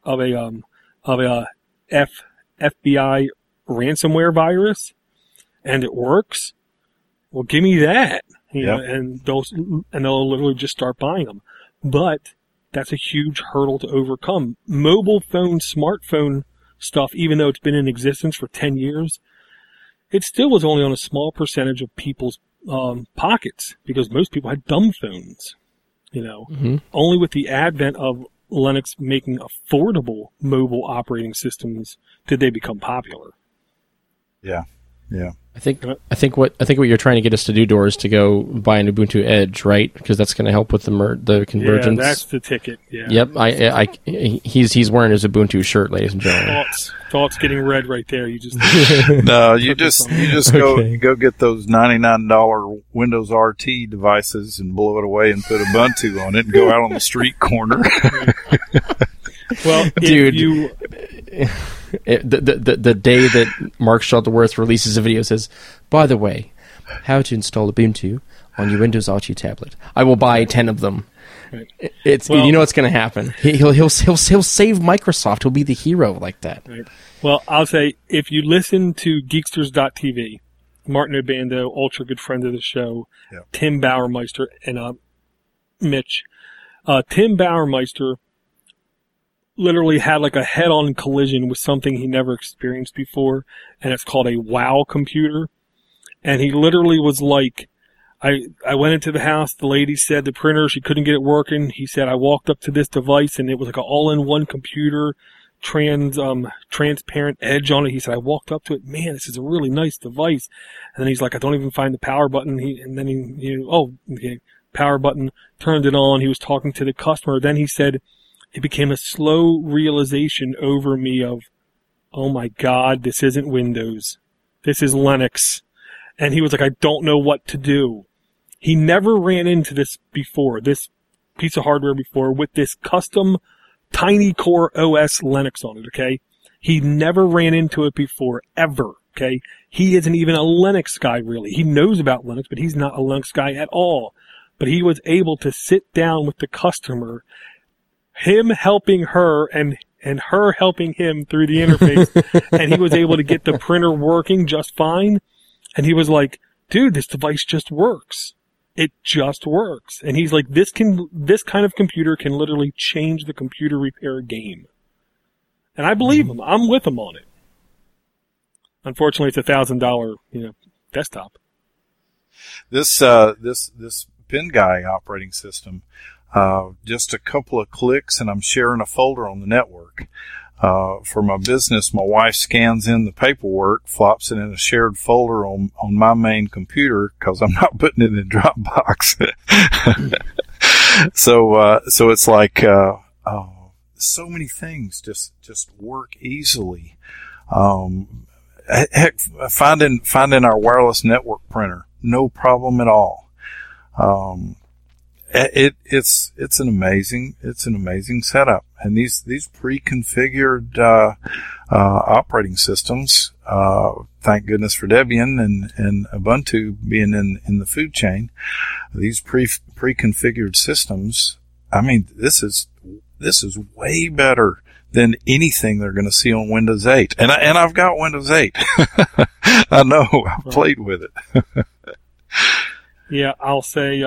FBI ransomware virus, and it works. Well, give me that. You know, and they'll literally just start buying them. But that's a huge hurdle to overcome. Mobile phone, smartphone stuff, even though it's been in existence for 10 years, it still was only on a small percentage of people's pockets, because most people had dumb phones. You know, only with the advent of Linux making affordable mobile operating systems did they become popular. Yeah. I think what you're trying to get us to do, Doris, is to go buy an Ubuntu Edge, right? Because that's going to help with the convergence. Yeah, that's the ticket. Yeah. Yep. He's wearing his Ubuntu shirt, ladies and gentlemen. Thoughts getting red right there. You just no. You just go get those $99 Windows RT devices and blow it away and put Ubuntu on it and go out on the street corner. Well, dude. The day that Mark Shuttleworth releases a video says, by the way, how to install Ubuntu on your Windows RT tablet. I will buy 10 of them. Right. You know what's going to happen. He'll save Microsoft. He'll be the hero like that. Right. Well, I'll say, if you listen to Geeksters.tv, Martin Obando, ultra good friend of the show, Tim Bauermeister, and Mitch. Tim Bauermeister literally had like a head-on collision with something he never experienced before, and it's called a WoW computer. And he literally was like, I went into the house, the lady said the printer, she couldn't get it working. He said, I walked up to this device and it was like an all-in-one computer, transparent edge on it. He said, I walked up to it, man, this is a really nice device. And then he's like, I don't even find the power button. Power button, turned it on. He was talking to the customer. Then he said, it became a slow realization over me of, oh my God, this isn't Windows. This is Linux. And he was like, I don't know what to do. He never ran into this before, this piece of hardware before, with this custom Tiny Core OS Linux on it, okay? He never ran into it before, ever, okay? He isn't even a Linux guy, really. He knows about Linux, but he's not a Linux guy at all. But he was able to sit down with the customer, him helping her and her helping him through the interface, and he was able to get the printer working just fine. And he was like, dude, this device just works. It just works. And he's like, this kind of computer can literally change the computer repair game. And I believe him. I'm with him on it. Unfortunately, it's $1,000, desktop. This Pin Guy operating system, just a couple of clicks and I'm sharing a folder on the network. For my business, my wife scans in the paperwork, flops it in a shared folder on my main computer because I'm not putting it in Dropbox. So it's like, so many things just work easily. Heck, finding our wireless network printer, no problem at all. It's an amazing setup. And these pre-configured, operating systems, thank goodness for Debian and Ubuntu being in the food chain, these pre-configured systems, I mean, this is way better than anything they're going to see on Windows 8. And I've got Windows 8. I know, I've played with it. Yeah, I'll say,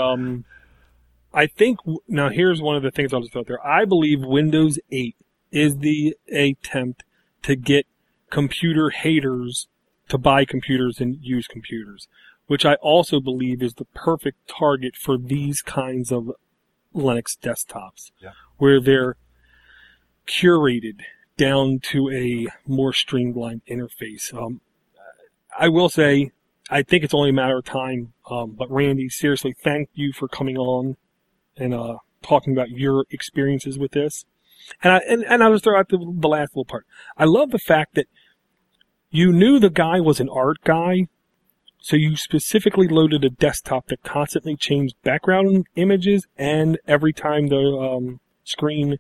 I think, now here's one of the things I'll just throw out there. I believe Windows 8 is the attempt to get computer haters to buy computers and use computers, which I also believe is the perfect target for these kinds of Linux desktops, where they're curated down to a more streamlined interface. I will say, I think it's only a matter of time, but Randy, seriously, thank you for coming on and talking about your experiences with this. And I'll just throw out the last little part. I love the fact that you knew the guy was an art guy, so you specifically loaded a desktop that constantly changed background images, and every time the screen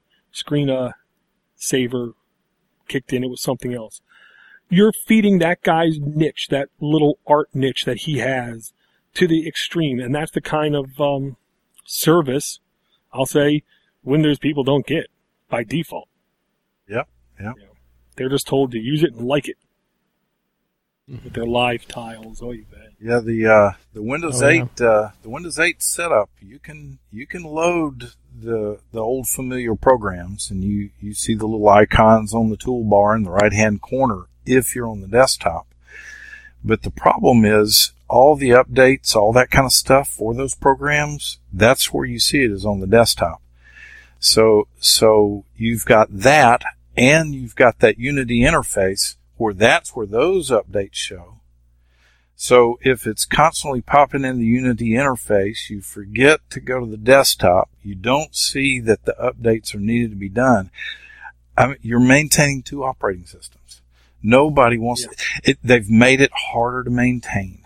saver kicked in, it was something else. You're feeding that guy's niche, that little art niche that he has, to the extreme, and that's the kind of service, I'll say, Windows people don't get by default. Yep. They're just told to use it and like it with their live tiles. Oh, you bet. Yeah, the Windows 8 the Windows 8 setup, you can load the old familiar programs, and you see the little icons on the toolbar in the right hand corner if you're on the desktop. But the problem is all the updates, all that kind of stuff for those programs, that's where you see it, is on the desktop. So you've got that, and you've got that Unity interface where that's where those updates show. So if it's constantly popping in the Unity interface, you forget to go to the desktop, you don't see that the updates are needed to be done. I mean, you're maintaining two operating systems. Nobody wants it. They've made it harder to maintain.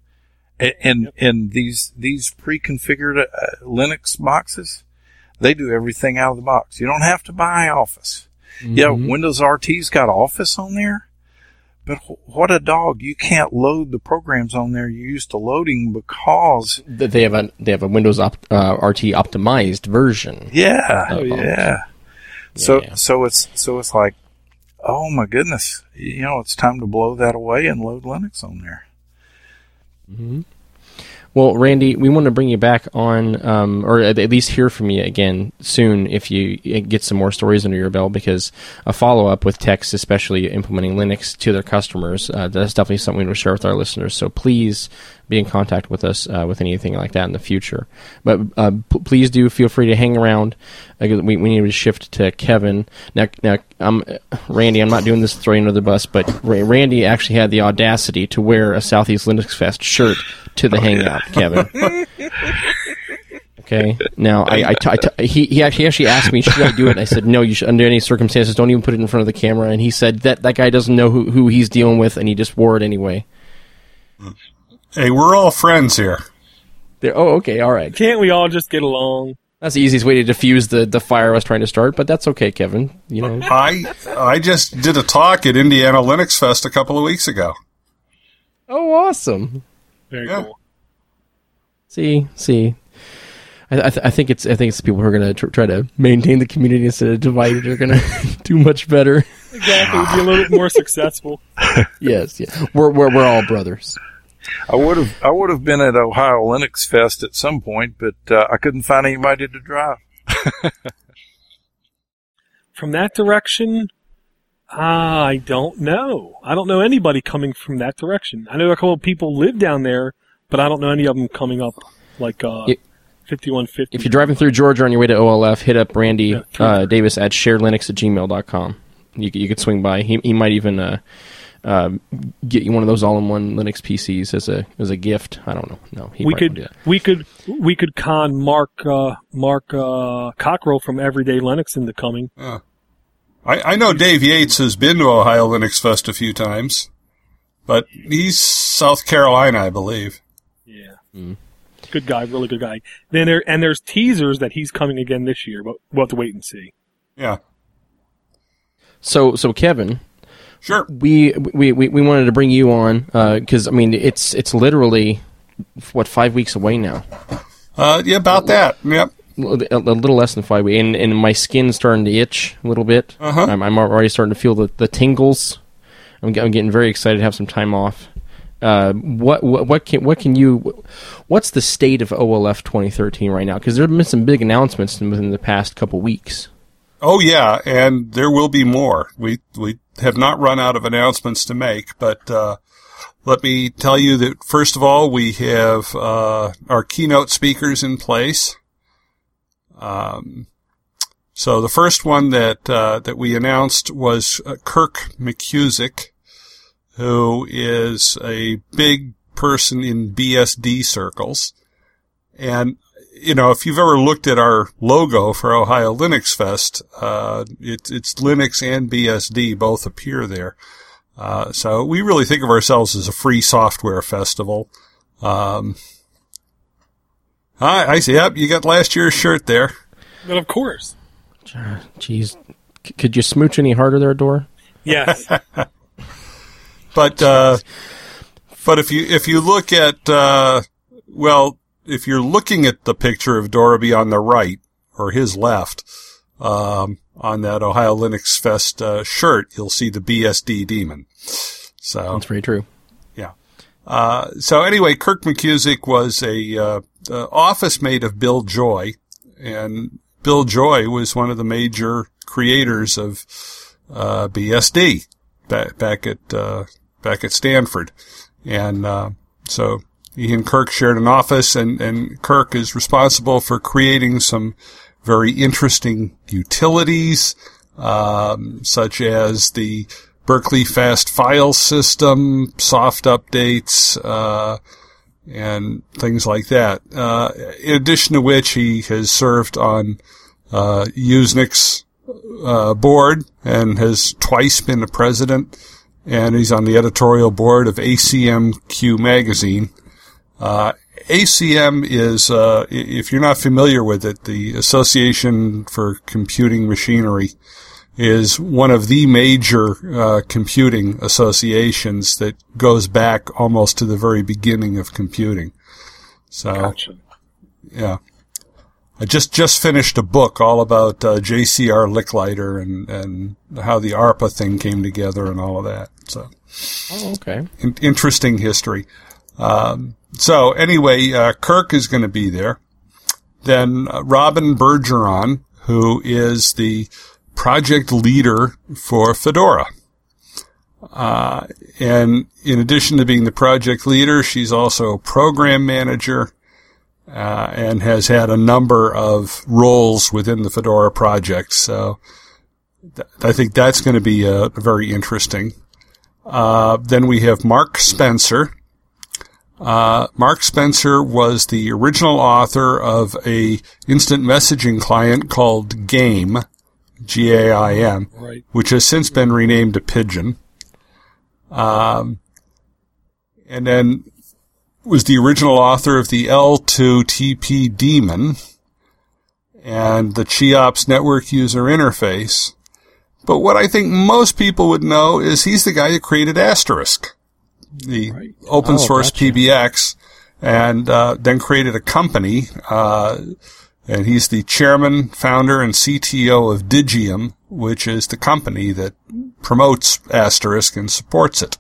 And these pre-configured Linux boxes, they do everything out of the box. You don't have to buy Office. Mm-hmm. Yeah, Windows RT's got Office on there, but what a dog! You can't load the programs on there you're used to loading because they have a Windows RT optimized version. Yeah. So it's like, oh my goodness, it's time to blow that away and load Linux on there. Mm-hmm. Well, Randy, we want to bring you back on, or at least hear from you again soon if you get some more stories under your belt, because a follow-up with techs, especially implementing Linux to their customers, that's definitely something we want to share with our listeners. So please be in contact with us with anything like that in the future. But please do feel free to hang around. We need to shift to Kevin. Now, Randy, I'm not doing this to throw you under the bus, but Randy actually had the audacity to wear a Southeast Linux Fest shirt to the hangout, Kevin. Okay. Now, he actually asked me, should I do it? I said, no, you should, under any circumstances, don't even put it in front of the camera. And he said that guy doesn't know who he's dealing with, and he just wore it anyway. Hey, we're all friends here. Okay, all right. Can't we all just get along? That's the easiest way to diffuse the fire I was trying to start, but that's okay, Kevin. I just did a talk at Indiana Linux Fest a couple of weeks ago. Oh, awesome. Very cool. See. I think it's people who are going to try to maintain the community instead of divide it are going to do much better. Exactly, be a little bit more successful. Yes. We're all brothers. I would have been at Ohio Linux Fest at some point, but I couldn't find anybody to drive. From that direction, I don't know. I don't know anybody coming from that direction. I know a couple of people live down there, but I don't know any of them coming up like 5150. If you're driving through Georgia on your way to OLF, hit up Randy Davis at sharedlinux@gmail.com. You could swing by. He might even get you one of those all-in-one Linux PCs as a gift. I don't know. No, we could con Mark Cockrell from Everyday Linux into coming. I know Dave Yates has been to Ohio Linux Fest a few times, but he's South Carolina, I believe. Yeah. Good guy, really good guy. There's teasers that he's coming again this year, but we'll have to wait and see. Yeah. So Kevin, sure. We wanted to bring you on because it's literally 5 weeks away now. Yeah, about that. Yep. A little less than 5 weeks, and my skin's starting to itch a little bit. I'm already starting to feel the tingles. I'm getting very excited to have some time off. What's the state of OLF 2013 right now? Because there have been some big announcements within the past couple weeks. Oh yeah, and there will be more. We have not run out of announcements to make, but let me tell you that first of all, we have our keynote speakers in place. So the first one that we announced was Kirk McKusick, who is a big person in BSD circles. And, if you've ever looked at our logo for Ohio Linux Fest, it's Linux and BSD both appear there. So we really think of ourselves as a free software festival. I see. Yep, you got last year's shirt there. But of course. Jeez. Could you smooch any harder there, Dora? Yes. But if you look at, if you're looking at the picture of Dorothy on the right, or his left, on that Ohio Linux Fest, shirt, you'll see the BSD demon. So. That's very true. Yeah. So anyway, Kirk McKusick was a office mate of Bill Joy, and Bill Joy was one of the major creators of, BSD back at Stanford. And, so he and Kirk shared an office, and Kirk is responsible for creating some very interesting utilities, such as the Berkeley Fast File System, soft updates, and things like that. In addition to which, he has served on, Usenix, board, and has twice been the president, and he's on the editorial board of ACMQ magazine. ACM is, if you're not familiar with it, the Association for Computing Machinery is one of the major computing associations that goes back almost to the very beginning of computing. So, gotcha. Yeah. I just finished a book all about JCR Licklider and how the ARPA thing came together and all of that. So, okay. Interesting history. So anyway, Kirk is going to be there. Then Robin Bergeron, who is the project leader for Fedora. And in addition to being the project leader, she's also a program manager, and has had a number of roles within the Fedora project. So I think that's going to be very interesting. Then we have Mark Spencer. Mark Spencer was the original author of a instant messaging client called GAIM, G-A-I-M, right, which has since been renamed to Pigeon. And then was the original author of the L2TP daemon and the Cheops network user interface. But what I think most people would know is he's the guy that created Asterisk, the open source PBX, and then created a company, and he's the chairman, founder, and CTO of Digium, which is the company that promotes Asterisk and supports it.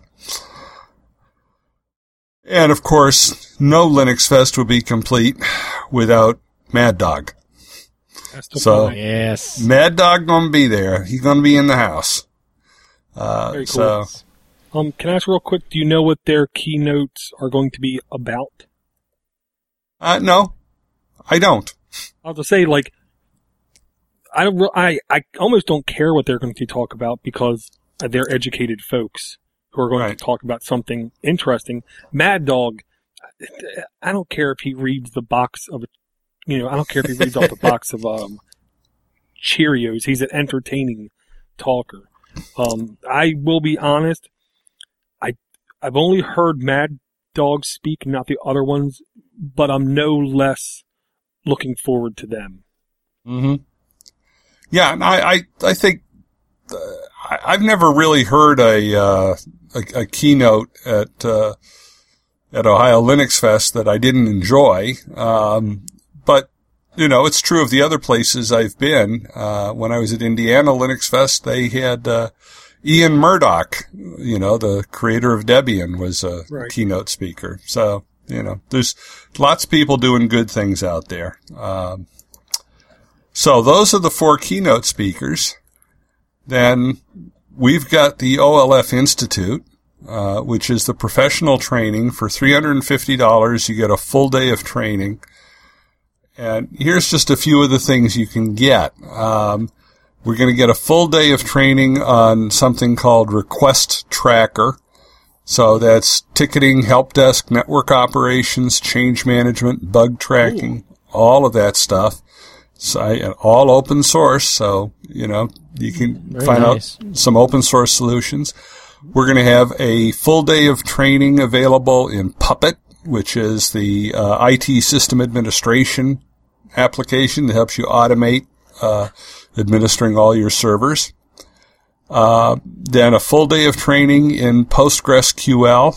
And of course, no Linux Fest would be complete without Mad Dog. So, yes, Mad Dog gonna be there. He's gonna be in the house. Very cool. Can I ask real quick, do you know what their keynotes are going to be about? No, I don't. I'll just say, I almost don't care what they're going to talk about because they're educated folks who are going to talk about something interesting. Mad Dog, I don't care if he reads the box of, I don't care if he reads off the box of Cheerios. He's an entertaining talker. I will be honest. I've only heard Mad Dog speak, not the other ones, but I'm no less looking forward to them. Mm-hmm. Yeah, and I think I've never really heard a keynote at Ohio Linux Fest that I didn't enjoy. But it's true of the other places I've been. When I was at Indiana Linux Fest, they had Ian Murdoch, the creator of Debian, was a keynote speaker. So, there's lots of people doing good things out there. So those are the 4 keynote speakers. Then we've got the OLF Institute, which is the professional training. For $350, you get a full day of training. And here's just a few of the things you can get. We're going to get a full day of training on something called Request Tracker. So that's ticketing, help desk, network operations, change management, bug tracking, all of that stuff. So, all open source. So, you can find out some open source solutions. We're going to have a full day of training available in Puppet, which is the IT system administration application that helps you automate administering all your servers. Then a full day of training in PostgreSQL.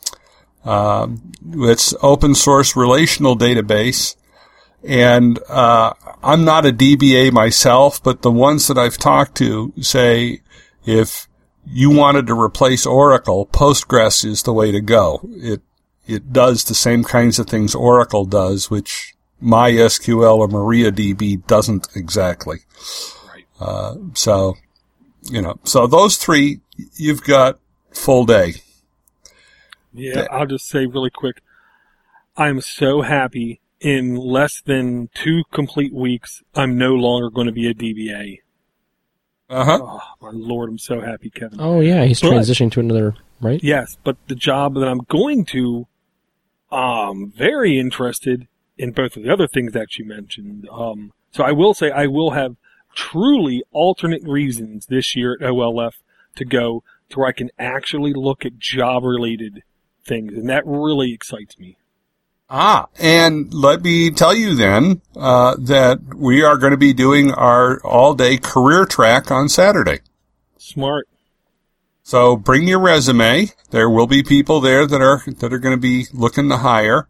It's open source relational database. And I'm not a DBA myself, but the ones that I've talked to say if you wanted to replace Oracle, Postgres is the way to go. It does the same kinds of things Oracle does, which MySQL or MariaDB doesn't exactly. Right. So those 3, you've got full day. Yeah, I'll just say really quick, I'm so happy. In less than 2 complete weeks, I'm no longer going to be a DBA. Oh, my Lord, I'm so happy, Kevin. Oh, yeah, he's transitioning to another, right? Yes, but the job that I'm going to, I'm very interested in both of the other things that you mentioned. So I will say I will have truly alternate reasons this year at OLF to go to where I can actually look at job-related things, and that really excites me. And let me tell you then that we are going to be doing our all-day career track on Saturday. Smart. So bring your resume. There will be people there that are going to be looking to hire.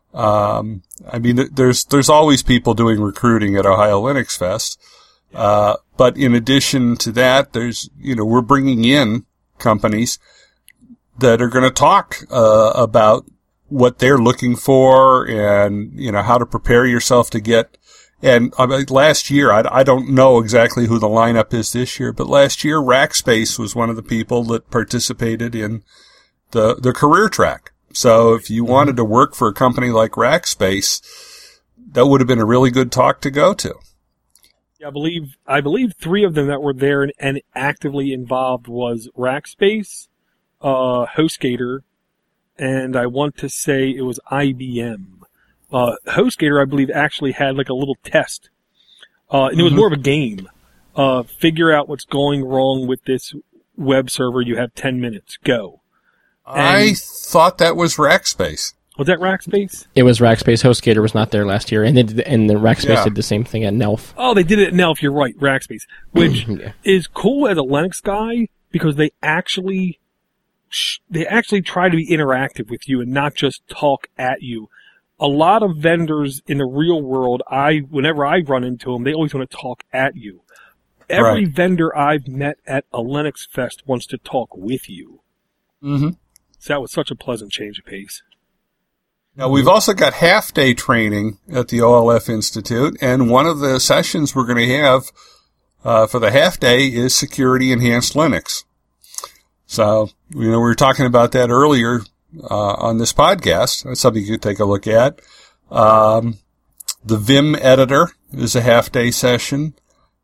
There's always people doing recruiting at Ohio Linux Fest. But in addition to that, we're bringing in companies that are going to talk about what they're looking for and, how to prepare yourself to get. And last year, I don't know exactly who the lineup is this year, but last year, Rackspace was one of the people that participated in the career track. So if you wanted to work for a company like Rackspace, that would have been a really good talk to go to. Yeah, I believe 3 of them that were there and actively involved was Rackspace, HostGator, and I want to say it was IBM. HostGator, I believe, actually had like a little test. And it was more of a game. Figure out what's going wrong with this web server. You have 10 minutes. Go. I thought that was Rackspace. Was that Rackspace? It was Rackspace. HostGator was not there last year. And the Rackspace did the same thing at NELF. Oh, they did it at NELF. You're right. Rackspace. Which is cool as a Linux guy because they actually try to be interactive with you and not just talk at you. A lot of vendors in the real world, whenever I run into them, they always want to talk at you. Every vendor I've met at a Linux Fest wants to talk with you. Mm-hmm. So that was such a pleasant change of pace. Now, we've also got half-day training at the OLF Institute, and one of the sessions we're going to have for the half-day is Security Enhanced Linux. So, we were talking about that earlier on this podcast. That's something you could take a look at. The Vim editor is a half-day session.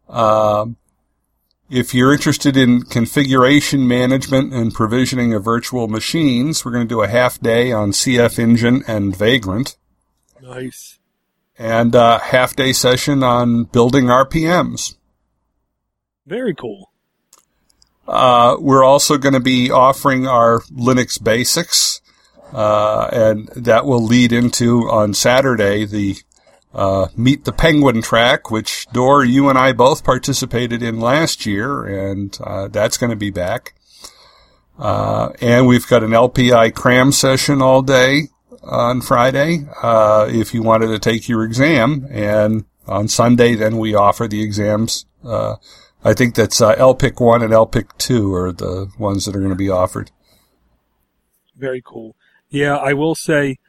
If you're interested in configuration management and provisioning of virtual machines, we're going to do a half-day on CF Engine and Vagrant. Nice. And a half-day session on building RPMs. Very cool. We're also going to be offering our Linux Basics, and that will lead into, on Saturday, the Meet the Penguin track, which, Dor, you and I both participated in last year, and that's going to be back. And we've got an LPI cram session all day on Friday, if you wanted to take your exam, and on Sunday, then we offer the exams I think that's LPIC 1 and LPIC 2 are the ones that are going to be offered. Very cool. Yeah, I will say,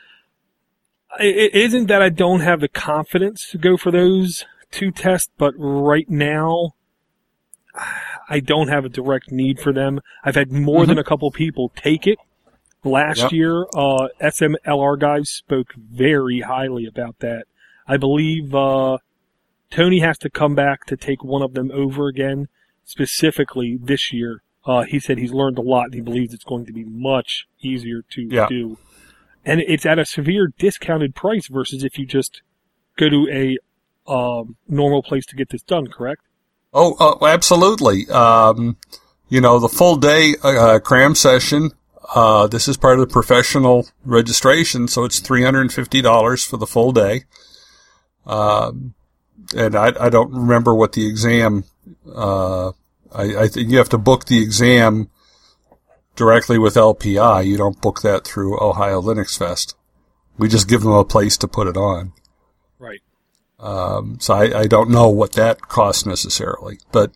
it isn't that I don't have the confidence to go for those 2 tests, but right now, I don't have a direct need for them. I've had more than a couple people take it. Last year, SMLR guys spoke very highly about that. I believe Tony has to come back to take one of them over again, specifically this year. He said he's learned a lot and he believes it's going to be much easier to do. And it's at a severe discounted price versus if you just go to a normal place to get this done, correct? Oh, absolutely. The full day cram session, this is part of the professional registration, so it's $350 for the full day. And I don't remember what the exam, I think you have to book the exam directly with LPI. You don't book that through Ohio Linux Fest. We just give them a place to put it on. Right. So I don't know what that costs necessarily, but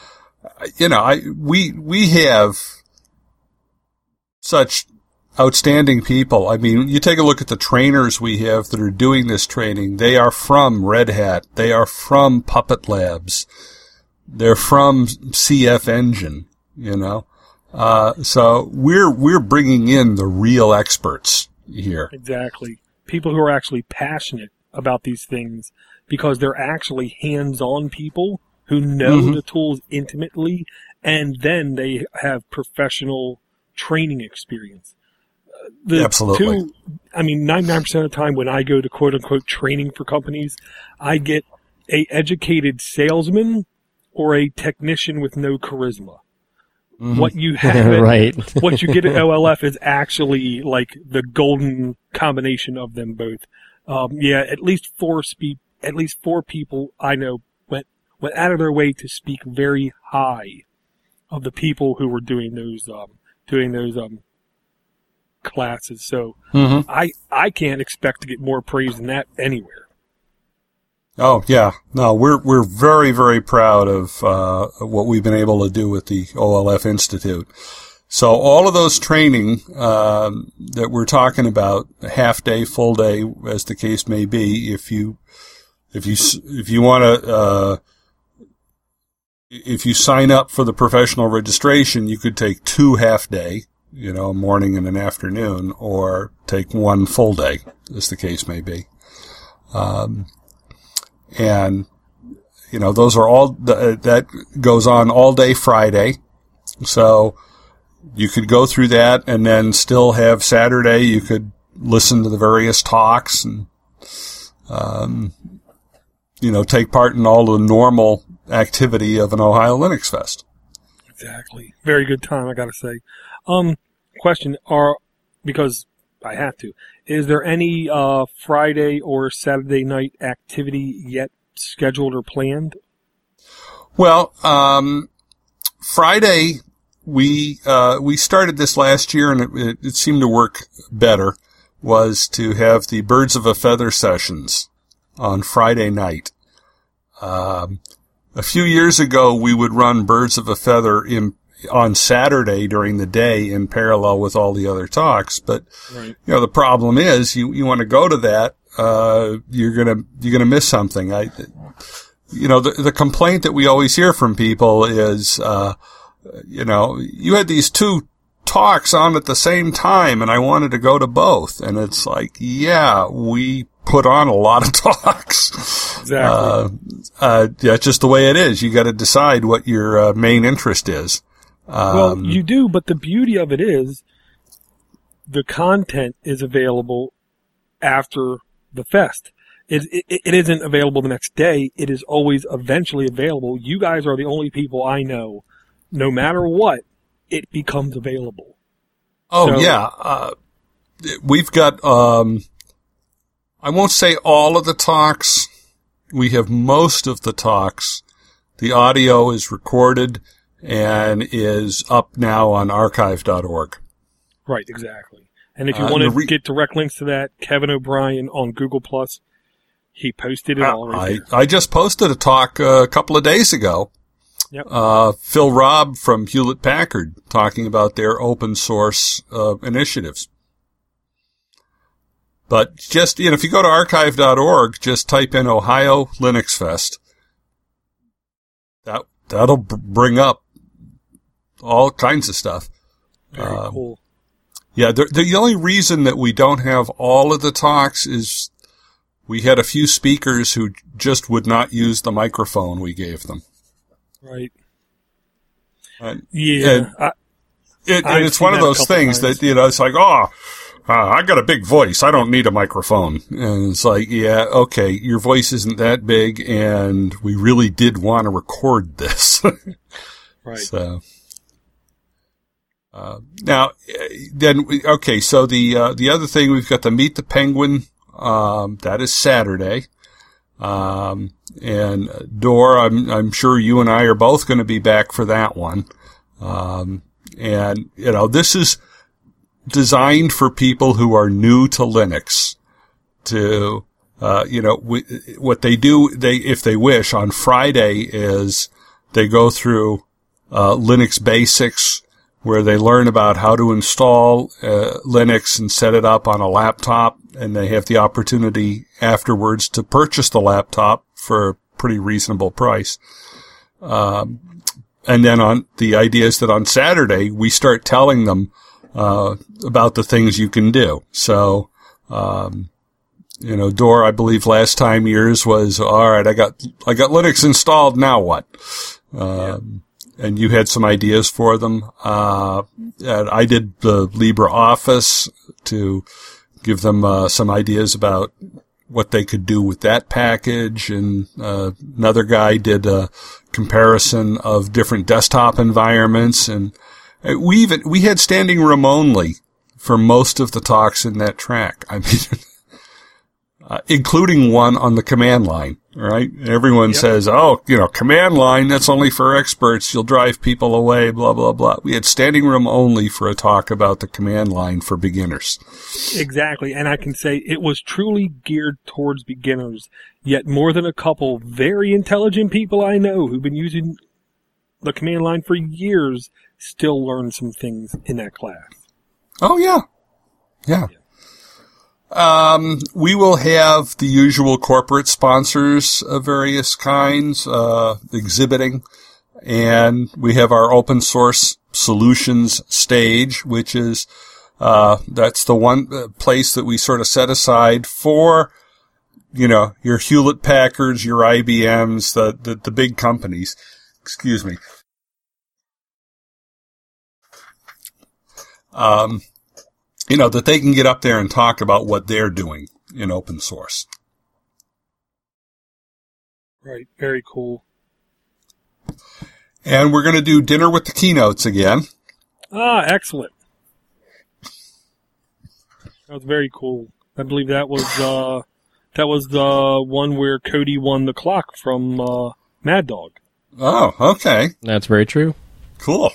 we have such outstanding people. I mean, you take a look at the trainers we have that are doing this training. They are from Red Hat. They are from Puppet Labs. They're from CF Engine, so we're bringing in the real experts here. Exactly. People who are actually passionate about these things because they're actually hands-on people who know the tools intimately, and then they have professional training experience. Absolutely. 99% of the time when I go to quote-unquote training for companies, I get a educated salesman or a technician with no charisma. What you have, what you get at OLF is actually like the golden combination of them both. At least four people I know went out of their way to speak very high of the people who were doing those classes. So I can't expect to get more praise than that anywhere. Oh yeah, no, we're very, very proud of what we've been able to do with the OLF Institute. So all of those training that we're talking about, half day, full day, as the case may be, if you want to if you sign up for the professional registration, you could take 2 half day, a morning and an afternoon, or take 1 full day, as the case may be. And, those are all, that goes on all day Friday. So you could go through that and then still have Saturday. You could listen to the various talks and, take part in all the normal activity of an Ohio Linux Fest. Exactly. Very good time, I gotta say. Question, because I have to, is there any Friday or Saturday night activity yet scheduled or planned? Well, Friday, we started this last year and it seemed to work better, was to have the Birds of a Feather sessions on Friday night. A few years ago, we would run Birds of a Feather on Saturday during the day in parallel with all the other talks. But, the problem is you want to go to that, you're going to miss something. The complaint that we always hear from people is, you had these 2 talks on at the same time and I wanted to go to both. And it's like, yeah, we put on a lot of talks. Exactly. It's just the way it is. You got to decide what your main interest is. Well, you do, but the beauty of it is the content is available after the fest. It isn't available the next day. It is always eventually available. You guys are the only people I know, no matter what, it becomes available. Oh, so, yeah. We've got, I won't say all of the talks. We have most of the talks. The audio is recorded and is up now on archive.org. Right, exactly. And if you want to get direct links to that, Kevin O'Brien on Google+, he posted it already. I just posted a talk a couple of days ago Yep. Phil Robb from Hewlett Packard talking about their open source initiatives. But just, if you go to archive.org, just type in Ohio Linux Fest. That'll bring up all kinds of stuff. Very cool. Yeah, the only reason that we don't have all of the talks is we had a few speakers who just would not use the microphone we gave them. Right. Yeah. And it's one of those things that, it's like, I got a big voice. I don't need a microphone. And it's like, yeah, okay, your voice isn't that big, and we really did want to record this. Right. So, now, then, okay, so the other thing, we've got the Meet the Penguin, that is Saturday. And Dor, I'm sure you and I are both going to be back for that one. And, this is designed for people who are new to Linux to, what they do, if they wish, on Friday is they go through, Linux basics, where they learn about how to install, Linux and set it up on a laptop, and they have the opportunity afterwards to purchase the laptop for a pretty reasonable price. And then the idea is that on Saturday, we start telling them, about the things you can do. So, Dor, I believe last time yours was, all right, I got Linux installed, now what? And you had some ideas for them. And I did the LibreOffice to give them, some ideas about what they could do with that package. And, another guy did a comparison of different desktop environments, and we had standing room only for most of the talks in that track. I mean, including one on the command line, right? Everyone says, command line, that's only for experts. You'll drive people away, blah, blah, blah. We had standing room only for a talk about the command line for beginners. Exactly. And I can say it was truly geared towards beginners, yet more than a couple very intelligent people I know who've been using the command line for years still learn some things in that class. Oh, yeah. Yeah. We will have the usual corporate sponsors of various kinds, exhibiting, and we have our open source solutions stage, which is, that's the one place that we sort of set aside for, your Hewlett Packards, your IBMs, the big companies. Excuse me. That they can get up there and talk about what they're doing in open source. Right. Very cool. And we're going to do dinner with the keynotes again. Ah, excellent. That was very cool. I believe that was the one where Cody won the clock from Mad Dog. Oh, okay. That's very true. Cool.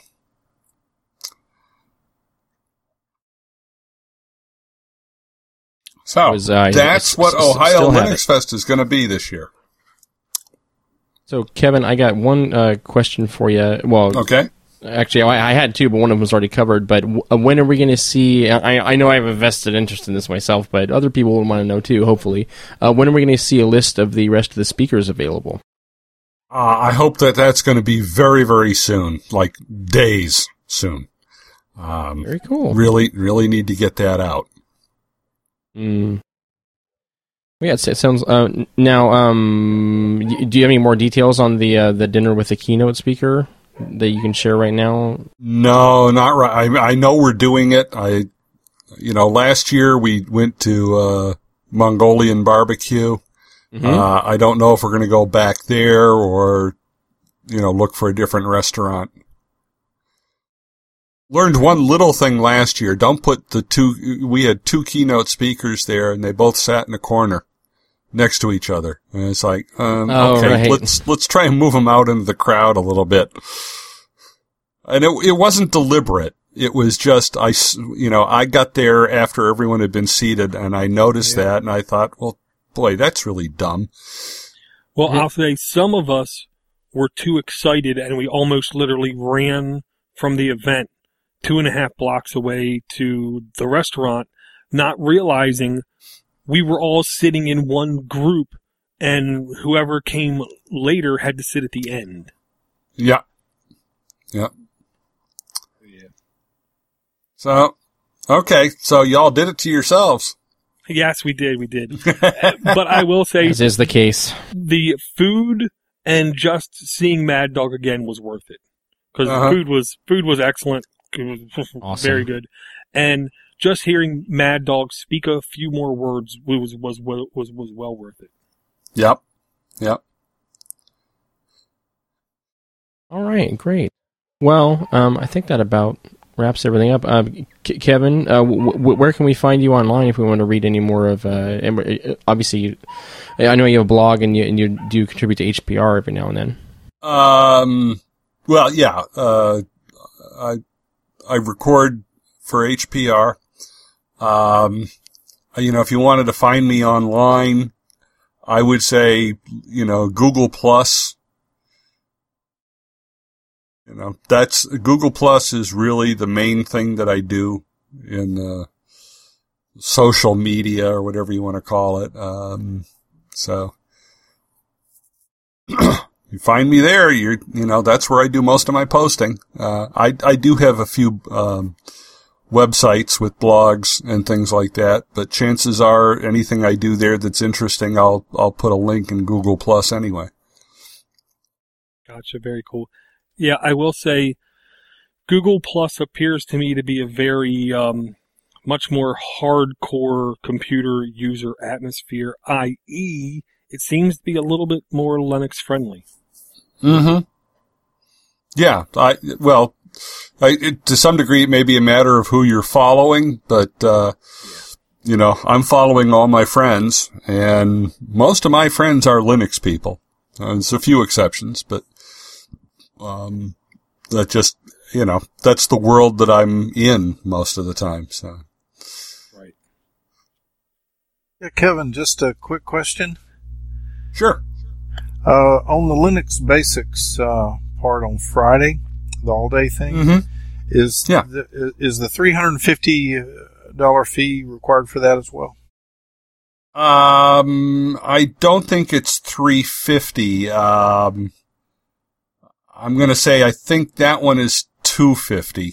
So, that's what Ohio Linux Fest is going to be this year. So, Kevin, I got one question for you. Well, okay. Actually, I had two, but one of them was already covered. But when are we going to see... I know I have a vested interest in this myself, but other people will want to know too, hopefully. When are we going to see a list of the rest of the speakers available? I hope that's going to be very, very soon, like days soon. Very cool. Really, really need to get that out. Yeah, it sounds. Now, do you have any more details on the dinner with the keynote speaker that you can share right now? No, not right. I know we're doing it. Last year we went to Mongolian barbecue. Mm-hmm. I don't know if we're going to go back there or, look for a different restaurant. Learned one little thing last year. Don't put we had two keynote speakers there, and they both sat in a corner next to each other. And it's like, okay, right. Let's try and move them out into the crowd a little bit. And it wasn't deliberate. It was just, I got there after everyone had been seated, and I noticed that, and I thought, well, boy, that's really dumb. Well, I'll say some of us were too excited, and we almost literally ran from the event 2.5 blocks away to the restaurant, not realizing we were all sitting in one group, and whoever came later had to sit at the end. Yeah. So, okay, so y'all did it to yourselves. Yes, we did. But I will say, as is the case, the food and just seeing Mad Dog again was worth it, because food was excellent. It was awesome. Very good, and just hearing Mad Dog speak a few more words was well worth it. Yep. All right, great. Well, I think that about wraps everything up. Kevin, where can we find you online if we want to read any more of? Obviously, I know you have a blog and you do contribute to HPR every now and then. Well, yeah. I record for HPR. If you wanted to find me online, I would say, Google Plus. That's Google Plus is really the main thing that I do in social media or whatever you want to call it. So you find me there. That's where I do most of my posting. I do have a few websites with blogs and things like that, but chances are anything I do there that's interesting, I'll put a link in Google Plus anyway. Gotcha. Very cool. Yeah, I will say Google Plus appears to me to be a very much more hardcore computer user atmosphere, i.e., it seems to be a little bit more Linux friendly. Mm-hmm. Yeah, to some degree it may be a matter of who you're following, but I'm following all my friends, and most of my friends are Linux people. There's a few exceptions, but that just, that's the world that I'm in most of the time, so. Right. Yeah, Kevin, just a quick question. Sure. On the Linux Basics part on Friday, the all-day thing, is the $350 fee required for that as well? I don't think it's $350. I'm going to say I think that one is $250.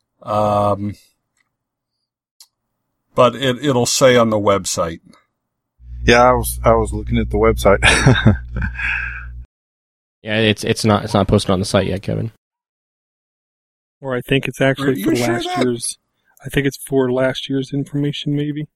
But it'll say on the website. Yeah, I was looking at the website. Yeah, it's not posted on the site yet, Kevin. Or I think it's actually for last year's. I think it's for last year's information, maybe.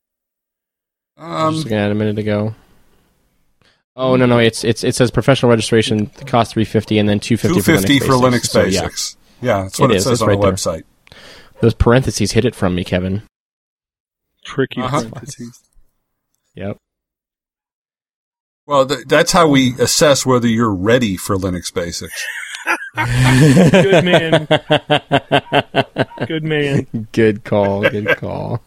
I was just looking at it a minute ago. Oh no! It says professional registration cost $350 and then $250 for Linux Basics. Yeah, that's what it says on the website. Those parentheses hid it from me, Kevin. Tricky parentheses. Yep. Well, that's how we assess whether you're ready for Linux Basics. Good man. Good man. Good call. Good call.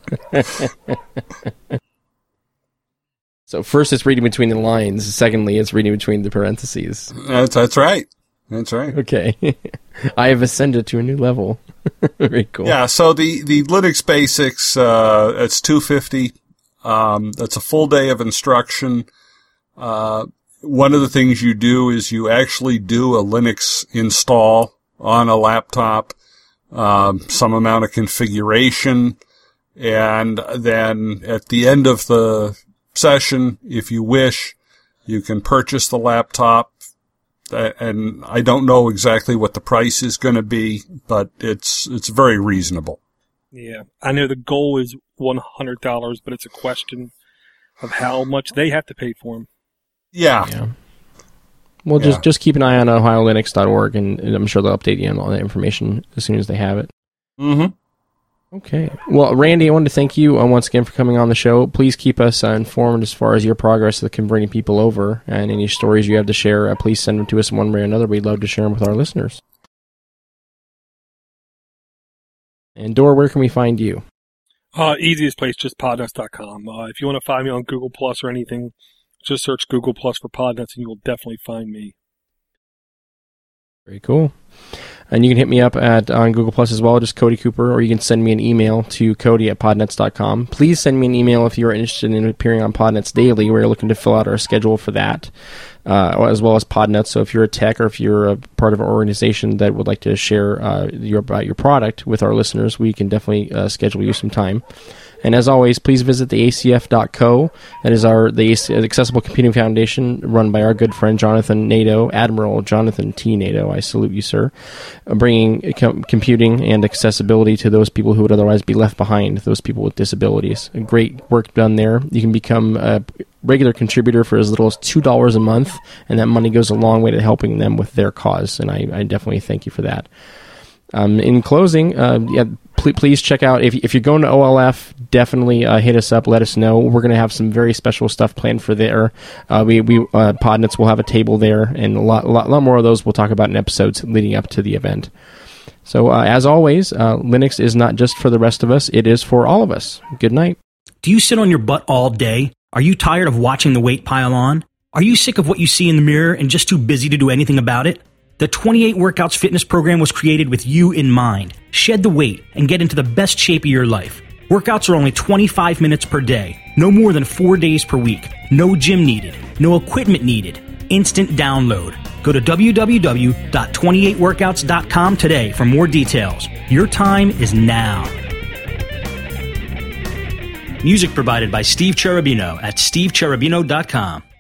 So first, it's reading between the lines. Secondly, it's reading between the parentheses. That's right. That's right. Okay. I have ascended to a new level. Very cool. Yeah, so the Linux Basics, it's $250. That's a full day of instruction. One of the things you do is you actually do a Linux install on a laptop, some amount of configuration, and then at the end of the session, if you wish, you can purchase the laptop. And I don't know exactly what the price is going to be, but it's very reasonable. Yeah, I know the goal is $100, but it's a question of how much they have to pay for them. Yeah. Well, just keep an eye on OhioLinux.org, and I'm sure they'll update you on all that information as soon as they have it. Mm-hmm. Okay. Well, Randy, I wanted to thank you once again for coming on the show. Please keep us informed as far as your progress with converting people over, and any stories you have to share, please send them to us in one way or another. We'd love to share them with our listeners. And Dor, where can we find you? Easiest place, just podnuts.com. If you want to find me on Google Plus or anything, just search Google Plus for Podnuts and you'll definitely find me. Very cool. And you can hit me up on Google Plus as well, just Cody Cooper, or you can send me an email to cody@podnets.com. Please send me an email if you are interested in appearing on Podnets Daily. We're looking to fill out our schedule for that, as well as Podnets. So if you're a tech or if you're a part of an organization that would like to share about your product with our listeners, we can definitely schedule you some time. And as always, please visit the acf.co. That is the Accessible Computing Foundation, run by our good friend Jonathan Nadeau, Admiral Jonathan T. Nadeau. I salute you, sir. Bringing computing and accessibility to those people who would otherwise be left behind, those people with disabilities. Great work done there. You can become a regular contributor for as little as $2 a month, and that money goes a long way to helping them with their cause, and I definitely thank you for that. In closing, please check out, if you're going to OLF, definitely hit us up, let us know. We're going to have some very special stuff planned for there. Podnets will have a table there, and a lot more of those we'll talk about in episodes leading up to the event. So, as always, Linux is not just for the rest of us, it is for all of us. Good night. Do you sit on your butt all day? Are you tired of watching the weight pile on? Are you sick of what you see in the mirror and just too busy to do anything about it? The 28 Workouts fitness program was created with you in mind. Shed the weight and get into the best shape of your life. Workouts are only 25 minutes per day. No more than 4 days per week. No gym needed. No equipment needed. Instant download. Go to www.28workouts.com today for more details. Your time is now. Music provided by Steve Cherubino at stevecherubino.com.